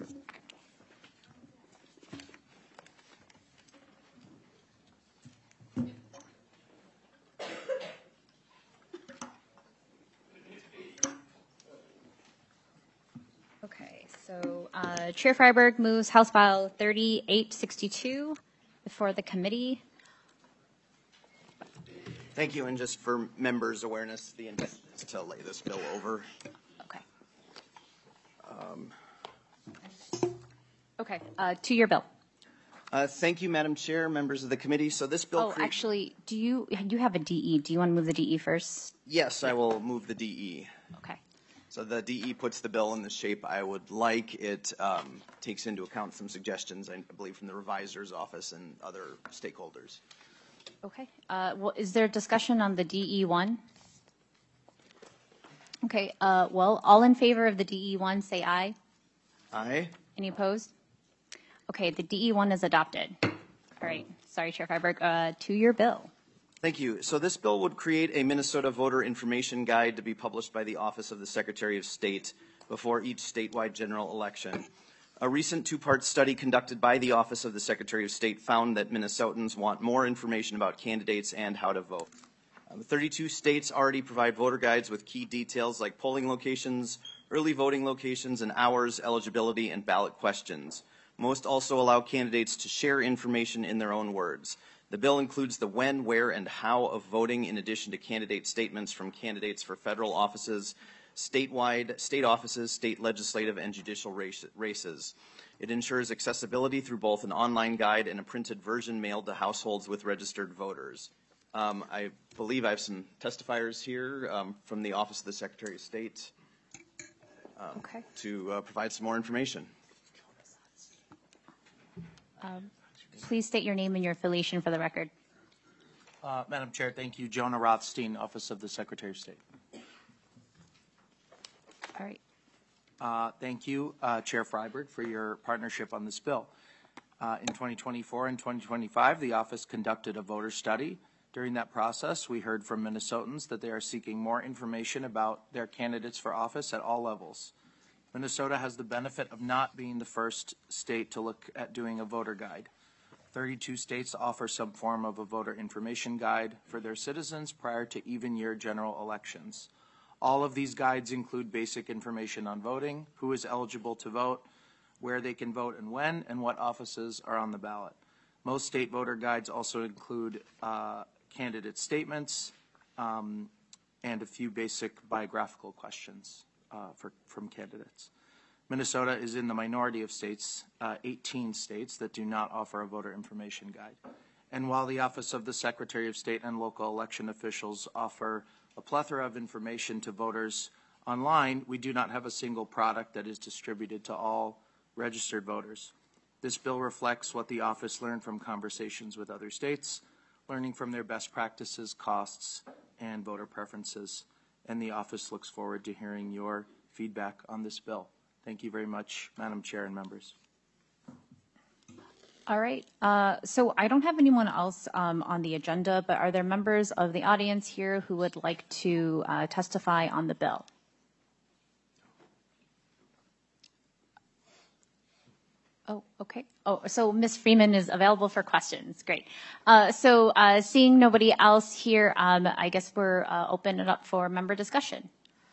Okay, so uh, Chair Freiberg moves House File thirty-eight sixty-two before the committee. Thank you, and just for members' awareness, the intent is to lay this bill over. Okay. Um, Okay, uh, to your bill. uh, thank you, Madam Chair, members of the committee. So this bill. Oh, crea- actually, do you, you have a D E. Do you want to move the D E first? Yes, I will move the D E. Okay. So the D E puts the bill in the shape I would like. It um, takes into account some suggestions, I believe, from the revisor's office and other stakeholders. Okay. Uh, well, is there discussion on the D E one? Okay. Uh, well, all in favor of the D E one, say aye. Aye. Any opposed? Okay, the D E one is adopted. All right. Sorry, Chair Freiberg. Uh, to your bill. Thank you. So this bill would create a Minnesota voter information guide to be published by the Office of the Secretary of State before each statewide general election. A recent two-part study conducted by the Office of the Secretary of State found that Minnesotans want more information about candidates and how to vote. Um, thirty-two states already provide voter guides with key details like polling locations, early voting locations and hours, eligibility, and ballot questions. Most also allow candidates to share information in their own words. The bill includes the when, where, and how of voting in addition to candidate statements from candidates for federal offices, statewide, state offices, state legislative, and judicial race, races. It ensures accessibility through both an online guide and a printed version mailed to households with registered voters. Um, I believe I have some testifiers here um, from the Office of the Secretary of State um, okay. to uh, provide some more information. Um, please state your name and your affiliation for the record. Uh, Madam Chair, thank you. Jonah Rothstein, Office of the Secretary of State. All right. Uh, thank you, uh, Chair Freiberg, for your partnership on this bill. Uh, in twenty twenty-four and twenty twenty-five, the office conducted a voter study. During that process, we heard from Minnesotans that they are seeking more information about their candidates for office at all levels. Minnesota has the benefit of not being the first state to look at doing a voter guide. thirty-two states offer some form of a voter information guide for their citizens prior to even year general elections. All of these guides include basic information on voting, who is eligible to vote, where they can vote and when, and what offices are on the ballot. Most state voter guides also include uh, candidate statements um, and a few basic biographical questions uh, for, from candidates. Minnesota is in the minority of states, uh, eighteen states, that do not offer a voter information guide. And while the Office of the Secretary of State and local election officials offer a plethora of information to voters online, we do not have a single product that is distributed to all registered voters. This bill reflects what the office learned from conversations with other states, learning from their best practices, costs, and voter preferences. And the office looks forward to hearing your feedback on this bill. Thank you very much, Madam Chair and members. All right. Uh, so I don't have anyone else um, on the agenda, but are there members of the audience here who would like to uh, testify on the bill? Oh, okay. Oh, so Miz Freeman is available for questions. Great. Uh, so uh, seeing nobody else here, um, I guess we're uh, open it up for member discussion.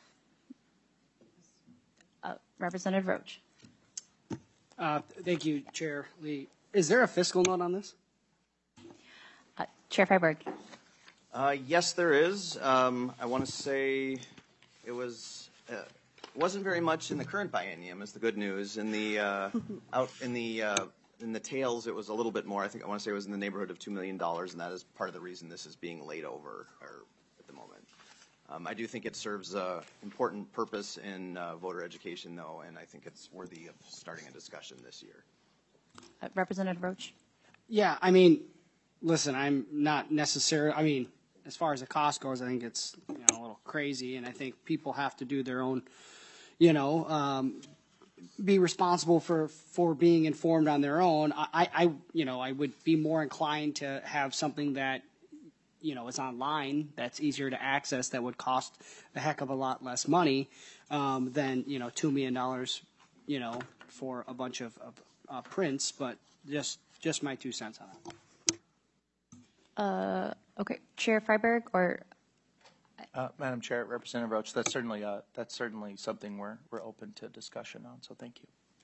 Uh, Representative Roach. Uh, thank you, Chair Lee. Is there a fiscal note on this? Uh, Chair Freiberg. Uh, yes, there is. Um, I want to say it was uh, wasn't very much in the current biennium. Is the good news. In the uh, out in the uh, in the tails, it was a little bit more. I think I want to say it was in the neighborhood of two million dollars, and that is part of the reason this is being laid over or at the moment. Um, I do think it serves an important purpose in uh, voter education, though, and I think it's worthy of starting a discussion this year. Uh, Representative Roach. Yeah, I mean, listen, I'm not necessarily, I mean, as far as the cost goes, I think it's, you know, a little crazy, and I think people have to do their own, you know, um, be responsible for, for being informed on their own. I, I, you know, I would be more inclined to have something that, you know, is online, that's easier to access, that would cost a heck of a lot less money um, than, you know, two million dollars, you know, for a bunch of, of uh, prints, but just just my two cents on it. Uh, okay, Chair Freiberg, or uh, Madam Chair, Representative Roach. That's certainly uh, that's certainly something we're we're open to discussion on. So thank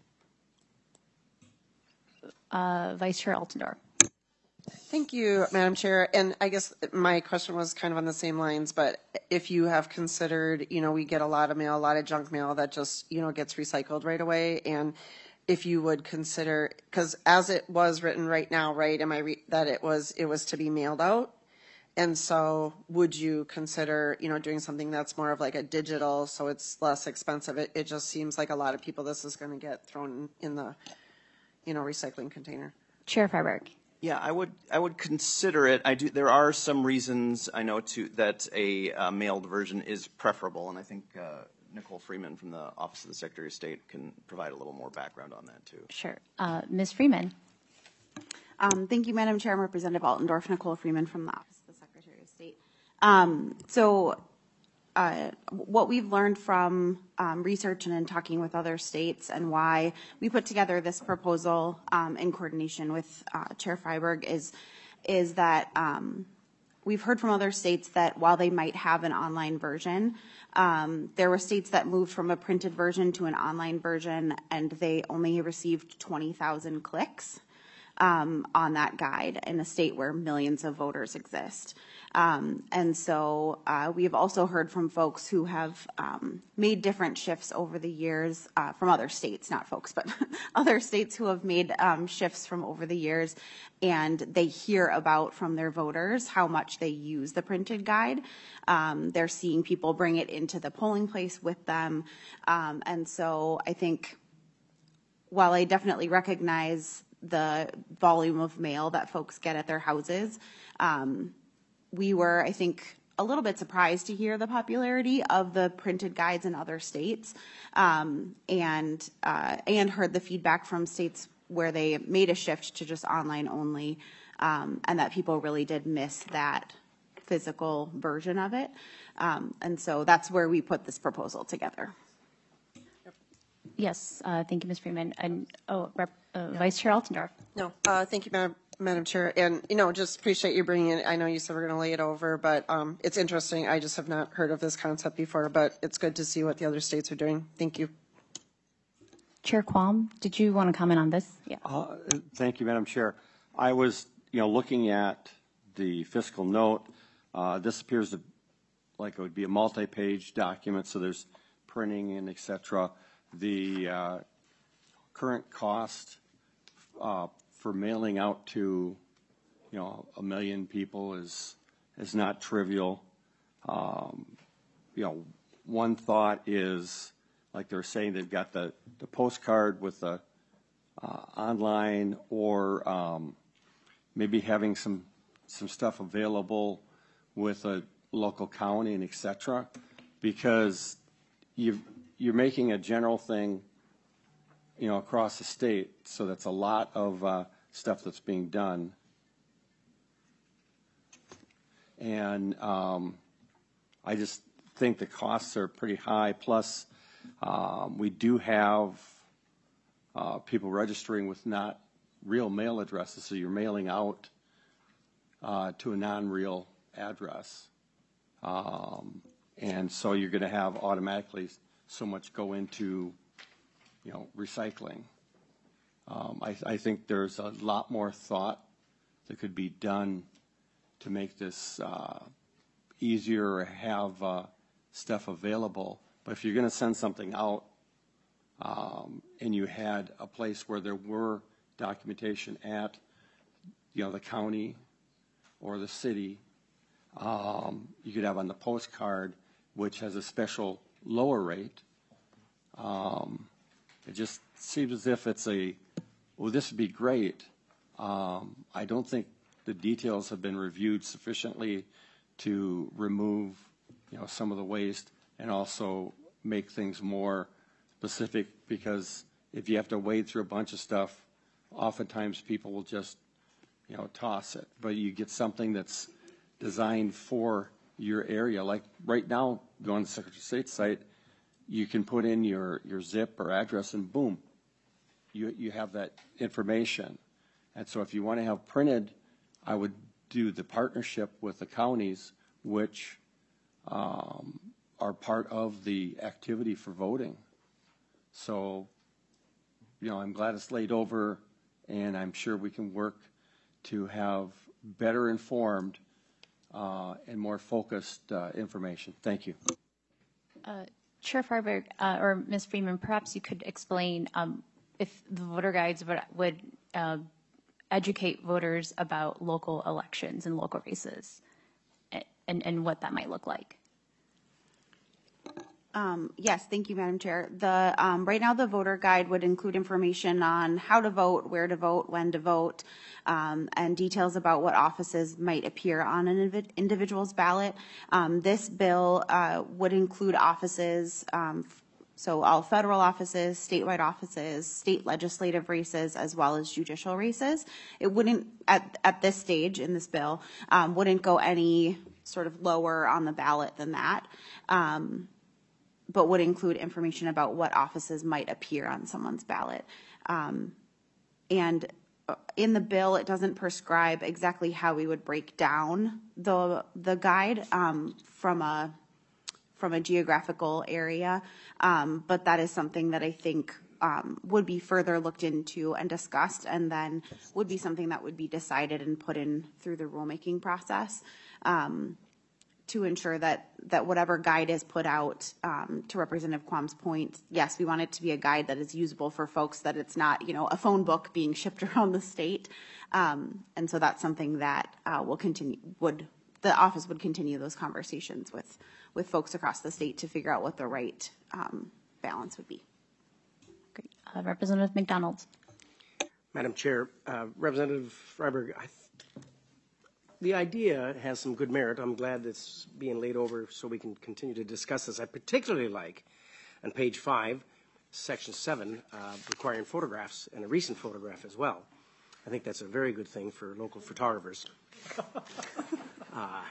you. Uh, Vice Chair Altendorf. Thank you, Madam Chair. And I guess my question was kind of on the same lines, but if you have considered, you know, we get a lot of mail, a lot of junk mail that just, you know, gets recycled right away. And if you would consider, because as it was written right now, right, am I re- that it was it was to be mailed out? And so would you consider, you know, doing something that's more of like a digital, so it's less expensive? It, it just seems like a lot of people, this is going to get thrown in the, you know, recycling container. Chair Freiberg. Yeah, I would I would consider it. I do. There are some reasons I know to that a uh, mailed version is preferable, and I think uh, Nicole Freeman from the Office of the Secretary of State can provide a little more background on that too. Sure, uh, Miz Freeman. Um, thank you, Madam Chair. Representative Altendorf, Nicole Freeman from the Office of the Secretary of State. Um, so. Uh, what we've learned from um, research and in talking with other states, and why we put together this proposal um, in coordination with uh, Chair Freiberg, is is that um, we've heard from other states that while they might have an online version, um, there were states that moved from a printed version to an online version, and they only received twenty thousand clicks um, on that guide in a state where millions of voters exist. Um, and so uh, we've also heard from folks who have um, made different shifts over the years uh, from other states, not folks, but other states who have made um, shifts from over the years, and they hear about from their voters how much they use the printed guide. Um, they're seeing people bring it into the polling place with them. Um, and so I think while I definitely recognize the volume of mail that folks get at their houses, um, we were, I think, a little bit surprised to hear the popularity of the printed guides in other states, um, and uh, and heard the feedback from states where they made a shift to just online only, um, and that people really did miss that physical version of it. Um, and so that's where we put this proposal together. Yes, uh, thank you, Miz Freeman. And oh, Rep, uh, Vice Chair Altendorf. No, uh, thank you, Madam, Madam Chair. And, you know, just appreciate you bringing it. I know you said we're going to lay it over, but um, it's interesting. I just have not heard of this concept before, but it's good to see what the other states are doing. Thank you. Chair Quam, did you want to comment on this? Yeah. Uh, thank you, Madam Chair. I was, you know, looking at the fiscal note. Uh, this appears to, like it would be a multi-page document, so there's printing and et cetera. The uh, current cost uh, for mailing out to, you know, a million people is is not trivial. Um, you know, one thought is, like they're saying, they've got the, the postcard with the uh, online or um, maybe having some some stuff available with a local county and et cetera, because you you're making a general thing, you know, across the state. So that's a lot of uh, stuff that's being done. And um, I just think the costs are pretty high. Plus, um, we do have uh, people registering with not real mail addresses, so you're mailing out uh, to a non-real address. Um, and so you're going to have automatically so much go into, you know, recycling. Um, I, I think there's a lot more thought that could be done to make this uh, easier or have uh, stuff available. But if you're going to send something out um, and you had a place where there were documentation at, you know, the county or the city, um, you could have on the postcard, which has a special lower rate. Um, it just seems as if it's a, well, this would be great. Um, I don't think the details have been reviewed sufficiently to remove, you know, some of the waste and also make things more specific, because if you have to wade through a bunch of stuff, oftentimes people will just, you know, toss it. But you get something that's designed for your area. Like right now, go on the Secretary of State's site, you can put in your, your zip or address and boom, you, you have that information. And so if you want to have printed, I would do the partnership with the counties, which um, are part of the activity for voting. So, you know, I'm glad it's laid over, and I'm sure we can work to have better informed uh, and more focused uh, information. Thank you. Uh, Chair Freiberg, uh, or Miz Freeman, perhaps you could explain um, if the voter guides would, would uh, educate voters about local elections and local races, and, and what that might look like. Um, yes, thank you, Madam Chair. The, um, right now, the voter guide would include information on how to vote, where to vote, when to vote, um, and details about what offices might appear on an individual's ballot. Um, this bill uh, would include offices, um, so all federal offices, statewide offices, state legislative races, as well as judicial races. It wouldn't, at, at this stage in this bill, um, wouldn't go any sort of lower on the ballot than that. Um, but would include information about what offices might appear on someone's ballot. Um, and in the bill, it doesn't prescribe exactly how we would break down the the guide um, from a from a geographical area, um, but that is something that I think um, would be further looked into and discussed, and then would be something that would be decided and put in through the rulemaking process. Um, to ensure that, that whatever guide is put out, um, to Representative Quam's point, yes, we want it to be a guide that is usable for folks, that it's not, you know, a phone book being shipped around the state. Um, and so that's something that uh, will continue, would, the office would continue those conversations with, with folks across the state to figure out what the right um, balance would be. Great. Uh, Representative McDonald. Madam Chair, uh, Representative Freiberg, I the idea has some good merit. I'm glad it's being laid over so we can continue to discuss this. I particularly like on page five, section seven, uh, requiring photographs, and a recent photograph as well. I think that's a very good thing for local photographers. uh,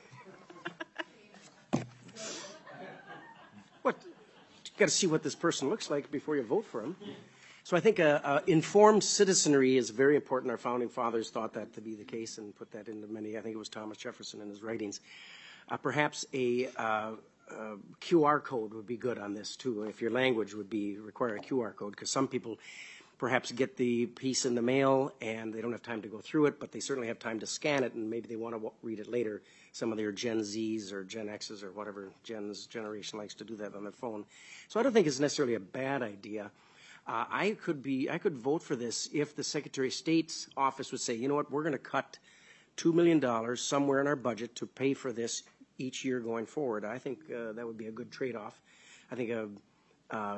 what? You got to see what this person looks like before you vote for him. So I think uh, uh, informed citizenry is very important. Our founding fathers thought that to be the case and put that into many. I think it was Thomas Jefferson in his writings. Uh, perhaps a uh, uh, Q R code would be good on this too. If your language would be require a Q R code, because some people perhaps get the piece in the mail and they don't have time to go through it, but they certainly have time to scan it, and maybe they want to read it later. Some of their Gen Zs or Gen Xs or whatever Gen's generation likes to do that on their phone. So I don't think it's necessarily a bad idea. Uh, I could be, I could vote for this if the Secretary of State's office would say, you know what, we're going to cut two million dollars somewhere in our budget to pay for this each year going forward. I think uh, that would be a good trade-off. I think a, uh,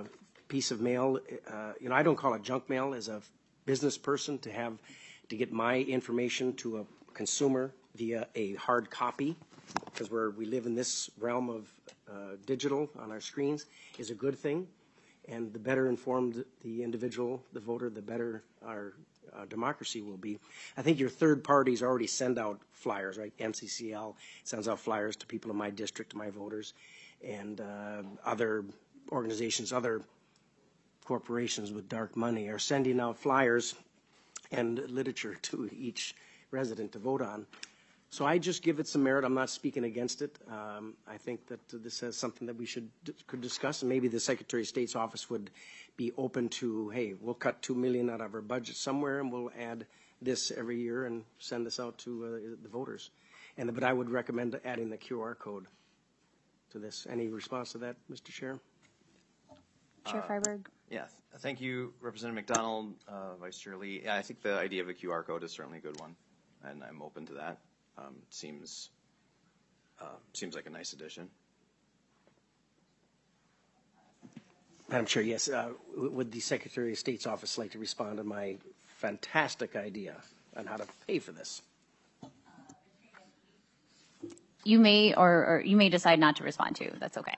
piece of mail. Uh, you know, I don't call it junk mail as a business person to have to get my information to a consumer via a hard copy, because we're we live in this realm of uh, digital on our screens, is a good thing. And the better informed the individual, the voter, the better our uh, democracy will be. I think your third parties already send out flyers, right? M C C L sends out flyers to people in my district, to my voters, and uh, other organizations, other corporations with dark money are sending out flyers and literature to each resident to vote on. So I just give it some merit. I'm not speaking against it. Um, I think that this is something that we should could discuss, and maybe the Secretary of State's office would be open to, hey, we'll cut two million dollars out of our budget somewhere, and we'll add this every year and send this out to uh, the voters. And but I would recommend adding the Q R code to this. Any response to that, Mister Chair? Chair Freiberg. Uh, yeah, thank you, Representative McDonald, uh, Vice Chair Lee. Yeah, I think the idea of a Q R code is certainly a good one, and I'm open to that. Um, seems uh, seems like a nice addition. Madam Chair, yes. Uh, would the Secretary of State's office like to respond to my fantastic idea on how to pay for this? You may, or, or you may decide not to respond to. That's okay.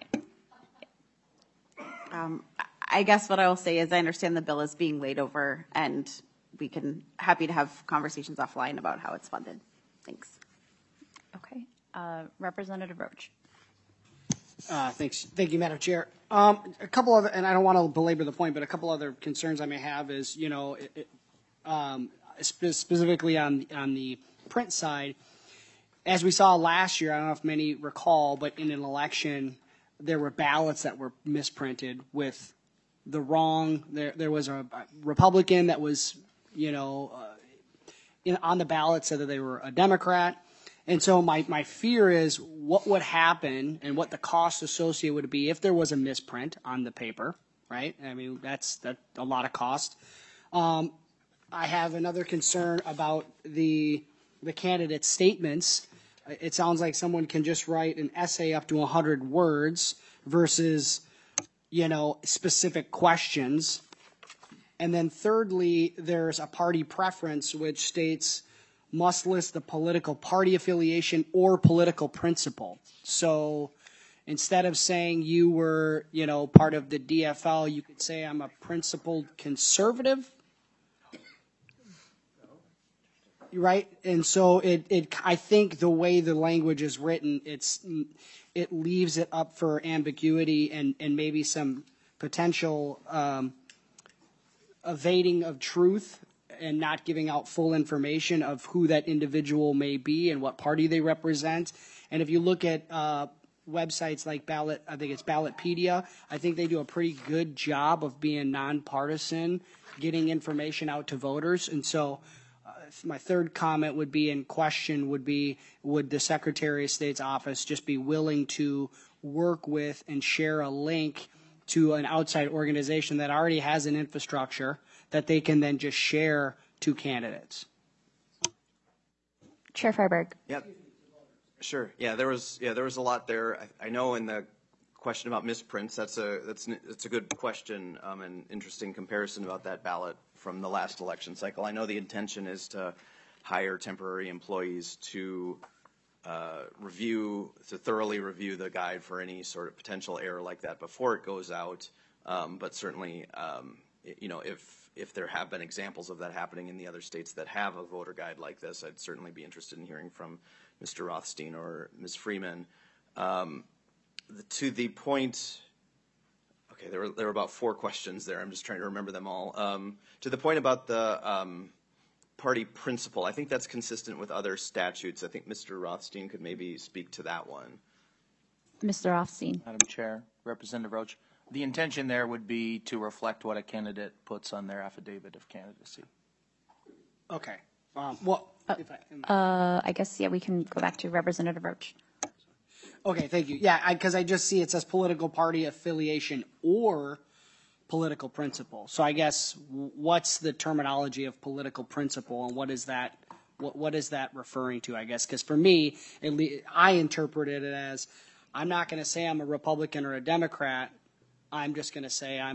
Um, I guess what I will say is I understand the bill is being laid over, and we can happy to have conversations offline about how it's funded. Thanks. Okay. Uh, Representative Roach. Uh, thanks. Thank you, Madam Chair. Um, a couple other, and I don't want to belabor the point, but a couple other concerns I may have is, you know, it, it, um, spe- specifically on on the print side, as we saw last year, I don't know if many recall, but in an election, there were ballots that were misprinted with the wrong. There, there was a Republican that was, you know, uh, in, on the ballot said that they were a Democrat. And so my, my fear is what would happen and what the cost associated would be if there was a misprint on the paper, right? I mean, that's that a lot of cost. Um, I have another concern about the the candidate statements. It sounds like someone can just write an essay up to one hundred words versus, you know, specific questions. And then thirdly, there's a party preference which states must list the political party affiliation or political principle. So instead of saying you were, you know, part of the D F L, you could say I'm a principled conservative. Right? And so it, it, I think the way the language is written, it's, it leaves it up for ambiguity and, and maybe some potential um, evading of truth and not giving out full information of who that individual may be and what party they represent. And if you look at uh, websites like Ballot, I think it's Ballotpedia, I think they do a pretty good job of being nonpartisan, getting information out to voters. And so uh, my third comment would be in question would be, would the Secretary of State's office just be willing to work with and share a link to an outside organization that already has an infrastructure that they can then just share to candidates? Chair Freiberg. Yep. Sure. Yeah, there was yeah there was a lot there. I, I know in the question about misprints, that's a that's that's a good question, um, and interesting comparison about that ballot from the last election cycle. I know the intention is to hire temporary employees to uh, review to thoroughly review the guide for any sort of potential error like that before it goes out. Um, but certainly, um, you know, if if there have been examples of that happening in the other states that have a voter guide like this, I'd certainly be interested in hearing from Mister Rothstein or Miz Freeman. Um, the, to the point, okay, there were, there were about four questions there. I'm just trying to remember them all. Um, to the point about the um, party principle, I think that's consistent with other statutes. I think Mister Rothstein could maybe speak to that one. Mister Rothstein. Madam Chair, Representative Roach. The intention there would be to reflect what a candidate puts on their affidavit of candidacy. Okay. Um, well, if I, Uh, I guess, yeah, we can go back to Representative Roach. okay, thank you. Yeah, because I, I just see it says political party affiliation or political principle. So I guess w- what's the terminology of political principle, and what is that? What what is that referring to? I guess because for me, at least, I interpreted it as I'm not going to say I'm a Republican or a Democrat. I'm just going to say I'm a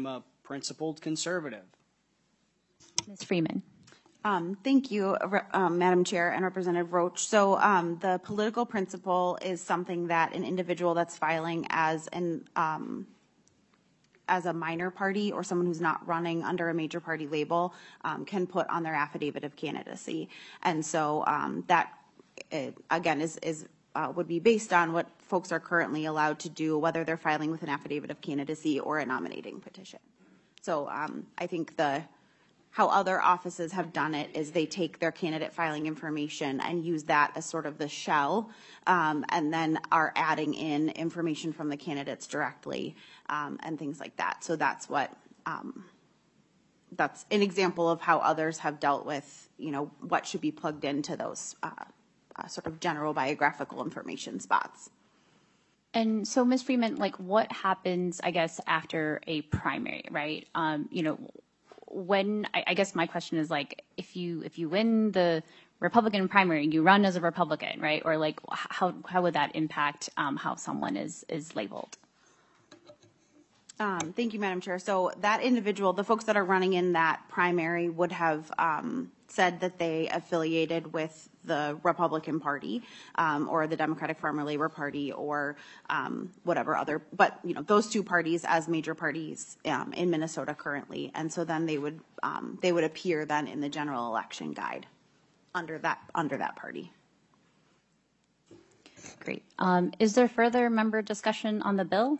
principled conservative. Miz Freeman. Um, thank you, um, Madam Chair and Representative Roach. So um, the political principle is something that an individual that's filing as an um, as a minor party or someone who's not running under a major party label um, can put on their affidavit of candidacy. And so um, that, it, again, is, is uh, would be based on what folks are currently allowed to do, whether they're filing with an affidavit of candidacy or a nominating petition. So um, I think the how other offices have done it is they take their candidate filing information and use that as sort of the shell, um, and then are adding in information from the candidates directly um, and things like that. So that's what um, that's an example of how others have dealt with, you know, what should be plugged into those uh, uh, sort of general biographical information spots. And so, Miz Freeman, like, what happens, I guess, after a primary, right? Um, you know. When I, I guess my question is, like, if you if you win the Republican primary, you run as a Republican, right? Or like, how how would that impact um, how someone is is labeled? Um, thank you, Madam Chair. So that individual, the folks that are running in that primary, would have um, said that they affiliated with the Republican Party um, or the Democratic Farmer Labor Party or um, whatever other, but you know those two parties as major parties um, in Minnesota currently, and so then they would um, they would appear then in the general election guide under that under that party. Great. Um, is there further member discussion on the bill?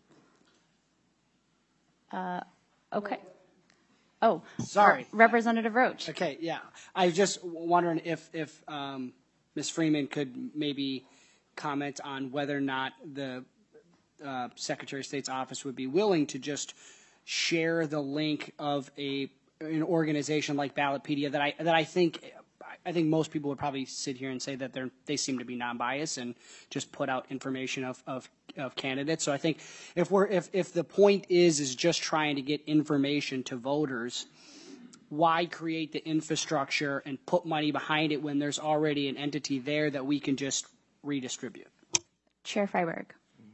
Uh, okay. Oh, sorry, Representative Roach. Okay, yeah, I was just wondering if if um, Miz Freeman could maybe comment on whether or not the uh, Secretary of State's office would be willing to just share the link of a an organization like Ballotpedia that I that I think. I think most people would probably sit here and say that they're they seem to be non-biased and just put out information of, of, of candidates. So I think if we're if, if the point is is just trying to get information to voters, why create the infrastructure and put money behind it when there's already an entity there that we can just redistribute? Chair Freiberg.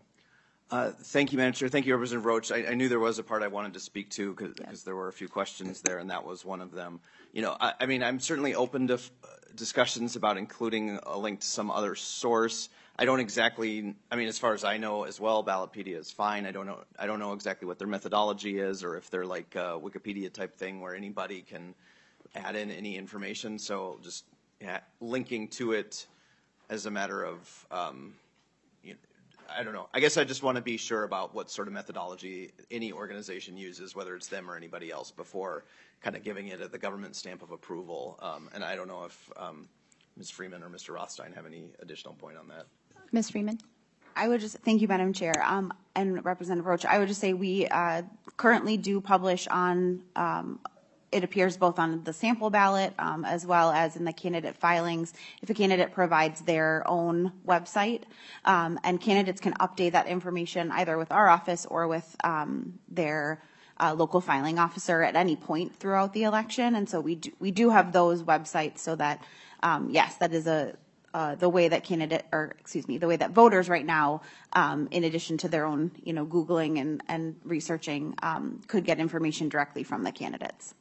Uh, thank you, Madam Chair. Thank you, Representative Roach. I, I knew there was a part I wanted to speak to because yes. there were a few questions there, and that was one of them. You know, I, I mean, I'm certainly open to f discussions about including a link to some other source. I don't exactly, I mean, as far as I know as well, Ballotpedia is fine. I don't know, I don't know exactly what their methodology is or if they're like a Wikipedia type thing where anybody can add in any information. So just yeah, linking to it as a matter of, um, you know, I don't know. I guess I just want to be sure about what sort of methodology any organization uses, whether it's them or anybody else, before kind of giving it a, the government stamp of approval. Um, and I don't know if um, Miz Freeman or Mister Rothstein have any additional point on that. Miz Freeman. I would just, thank you, Madam Chair, um, and Representative Roach. I would just say we uh, currently do publish on, um, it appears both on the sample ballot um, as well as in the candidate filings if a candidate provides their own website. Um, and candidates can update that information either with our office or with um, their uh, local filing officer at any point throughout the election. And so we do, we do have those websites so that, um, yes, that is a uh, the way that candidate, or excuse me, the way that voters right now, um, in addition to their own, you know, Googling and, and researching, um, could get information directly from the candidates.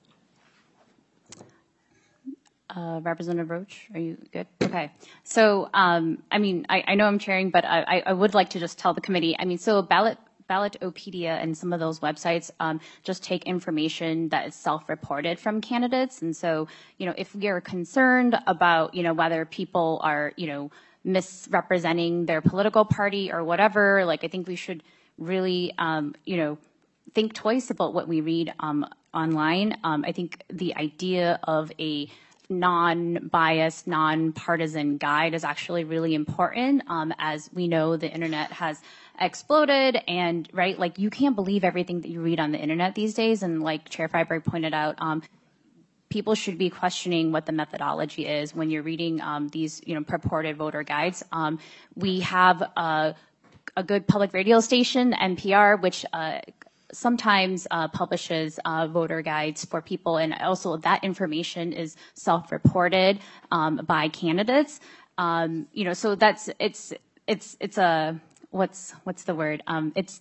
Uh, Representative Roach, are you good? Okay. So, um, I mean, I, I know I'm chairing, but I, I would like to just tell the committee, I mean, so ballot, Ballotopedia and some of those websites um, just take information that is self-reported from candidates. And so, you know, if we are concerned about, you know, whether people are, you know, misrepresenting their political party or whatever, like, I think we should really, um, you know, think twice about what we read um, online. Um, I think the idea of a non-biased, non-partisan guide is actually really important. Um, as we know, the internet has exploded, and right, like you can't believe everything that you read on the internet these days. And like Chair Freiberg pointed out, um, people should be questioning what the methodology is when you're reading um, these, you know, purported voter guides. Um, we have a, a good public radio station, N P R, which uh, sometimes uh, publishes uh, voter guides for people, and also that information is self-reported um, by candidates. Um, you know, so that's it's it's it's a what's what's the word? Um, it's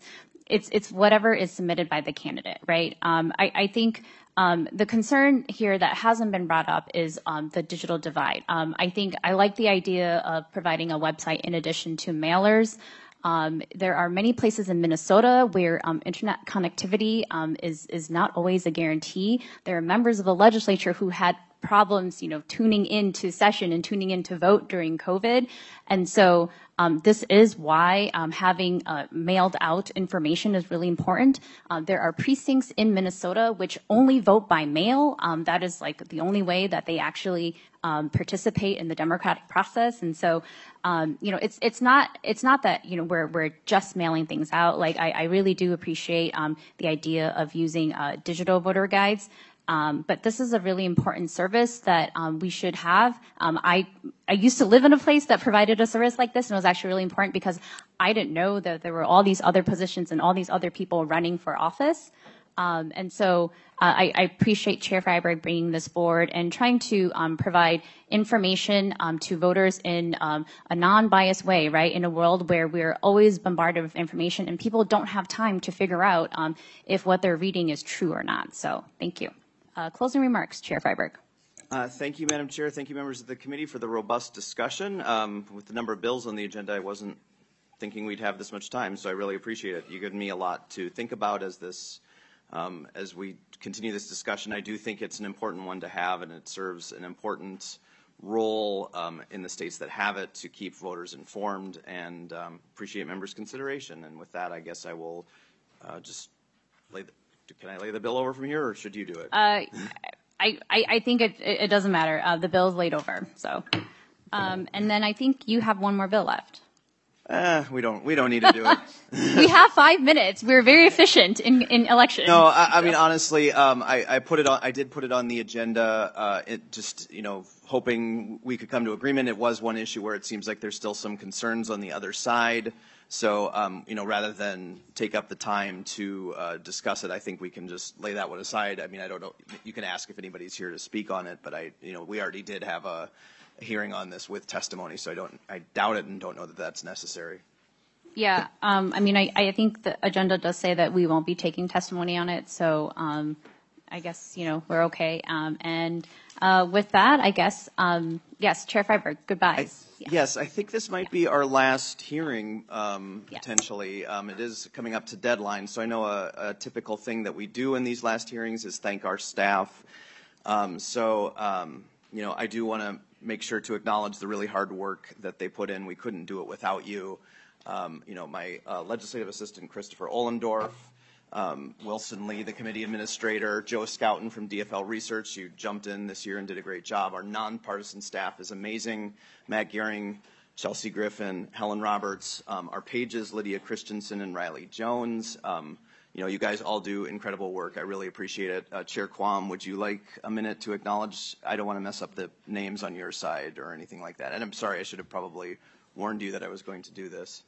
it's it's whatever is submitted by the candidate, right? Um, I, I think um, the concern here that hasn't been brought up is um, the digital divide. Um, I think I like the idea of providing a website in addition to mailers. Um, there are many places in Minnesota where um, internet connectivity um, is is not always a guarantee. There are members of the legislature who had problems, you know, tuning into session and tuning in to vote during COVID. And so um, this is why um, having uh, mailed out information is really important. Uh, there are precincts in Minnesota which only vote by mail. Um, that is like the only way that they actually um, participate in the democratic process. And so, um, you know, it's it's not it's not that, you know, we're we're just mailing things out. Like I, I really do appreciate um, the idea of using uh, digital voter guides. Um, but this is a really important service that um, we should have. Um, I I used to live in a place that provided a service like this, and it was actually really important because I didn't know that there were all these other positions and all these other people running for office. Um, and so uh, I, I appreciate Chair Freiberg bringing this forward and trying to um, provide information um, to voters in um, a non-biased way, right, in a world where we're always bombarded with information and people don't have time to figure out um, if what they're reading is true or not. So thank you. Uh, closing remarks, Chair Freiberg. Uh, thank you, Madam Chair. Thank you, members of the committee, for the robust discussion. Um, with the number of bills on the agenda, I wasn't thinking we'd have this much time, so I really appreciate it. You've given me a lot to think about as this, um, as we continue this discussion. I do think it's an important one to have, and it serves an important role um, in the states that have it to keep voters informed, and um, appreciate members' consideration. And with that, I guess I will uh, just lay the Can I lay the bill over from here, or should you do it? Uh, I, I, I think it, it doesn't matter. Uh, the bill's laid over. So, um, and then I think you have one more bill left. Uh, we don't we don't need to do it. We have five minutes. We're very efficient in, in elections. No, I, I mean honestly, um, I, I put it on. I did put it on the agenda. Uh, it just you know hoping we could come to agreement. It was one issue where it seems like there's still some concerns on the other side. So, um, you know, rather than take up the time to uh, discuss it, I think we can just lay that one aside. I mean, I don't know. You can ask if anybody's here to speak on it, but I, you know, we already did have a, a hearing on this with testimony, so I don't, I doubt it and don't know that that's necessary. Yeah, um, I mean, I, I think the agenda does say that we won't be taking testimony on it, so um, I guess, you know, we're okay. Um, and uh, with that, I guess, um, yes, Chair Freiberg, goodbye. I, yeah. Yes, I think this might be our last hearing, um, yes. potentially. Um, it is coming up to deadline, so I know a, a typical thing that we do in these last hearings is thank our staff. Um, so, um, you know, I do want to make sure to acknowledge the really hard work that they put in. We couldn't do it without you. Um, you know, my uh, legislative assistant, Christopher Ohlendorf, Um, Wilson Lee, the committee administrator, Joe Scouten from D F L Research, you jumped in this year and did a great job. Our nonpartisan staff is amazing. Matt Gehring, Chelsea Griffin, Helen Roberts, um, our pages, Lydia Christensen and Riley Jones. Um, you know, you guys all do incredible work. I really appreciate it. Uh, Chair Quam, would you like a minute to acknowledge? I don't want to mess up the names on your side or anything like that. And I'm sorry, I should have probably warned you that I was going to do this.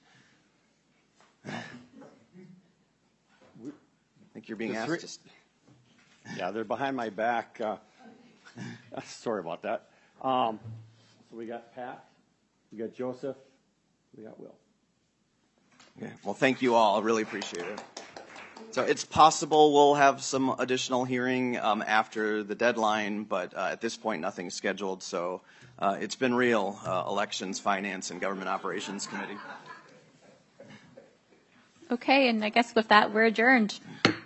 I think you're being asked to... St- yeah, they're behind my back. Uh, sorry about that. Um, so we got Pat, we got Joseph, we got Will. Okay. Well, thank you all. I really appreciate it. So it's possible we'll have some additional hearing um, after the deadline, but uh, at this point, nothing's scheduled. So uh, it's been real, uh, Elections, Finance, and Government Operations Committee. Okay, and I guess with that, we're adjourned.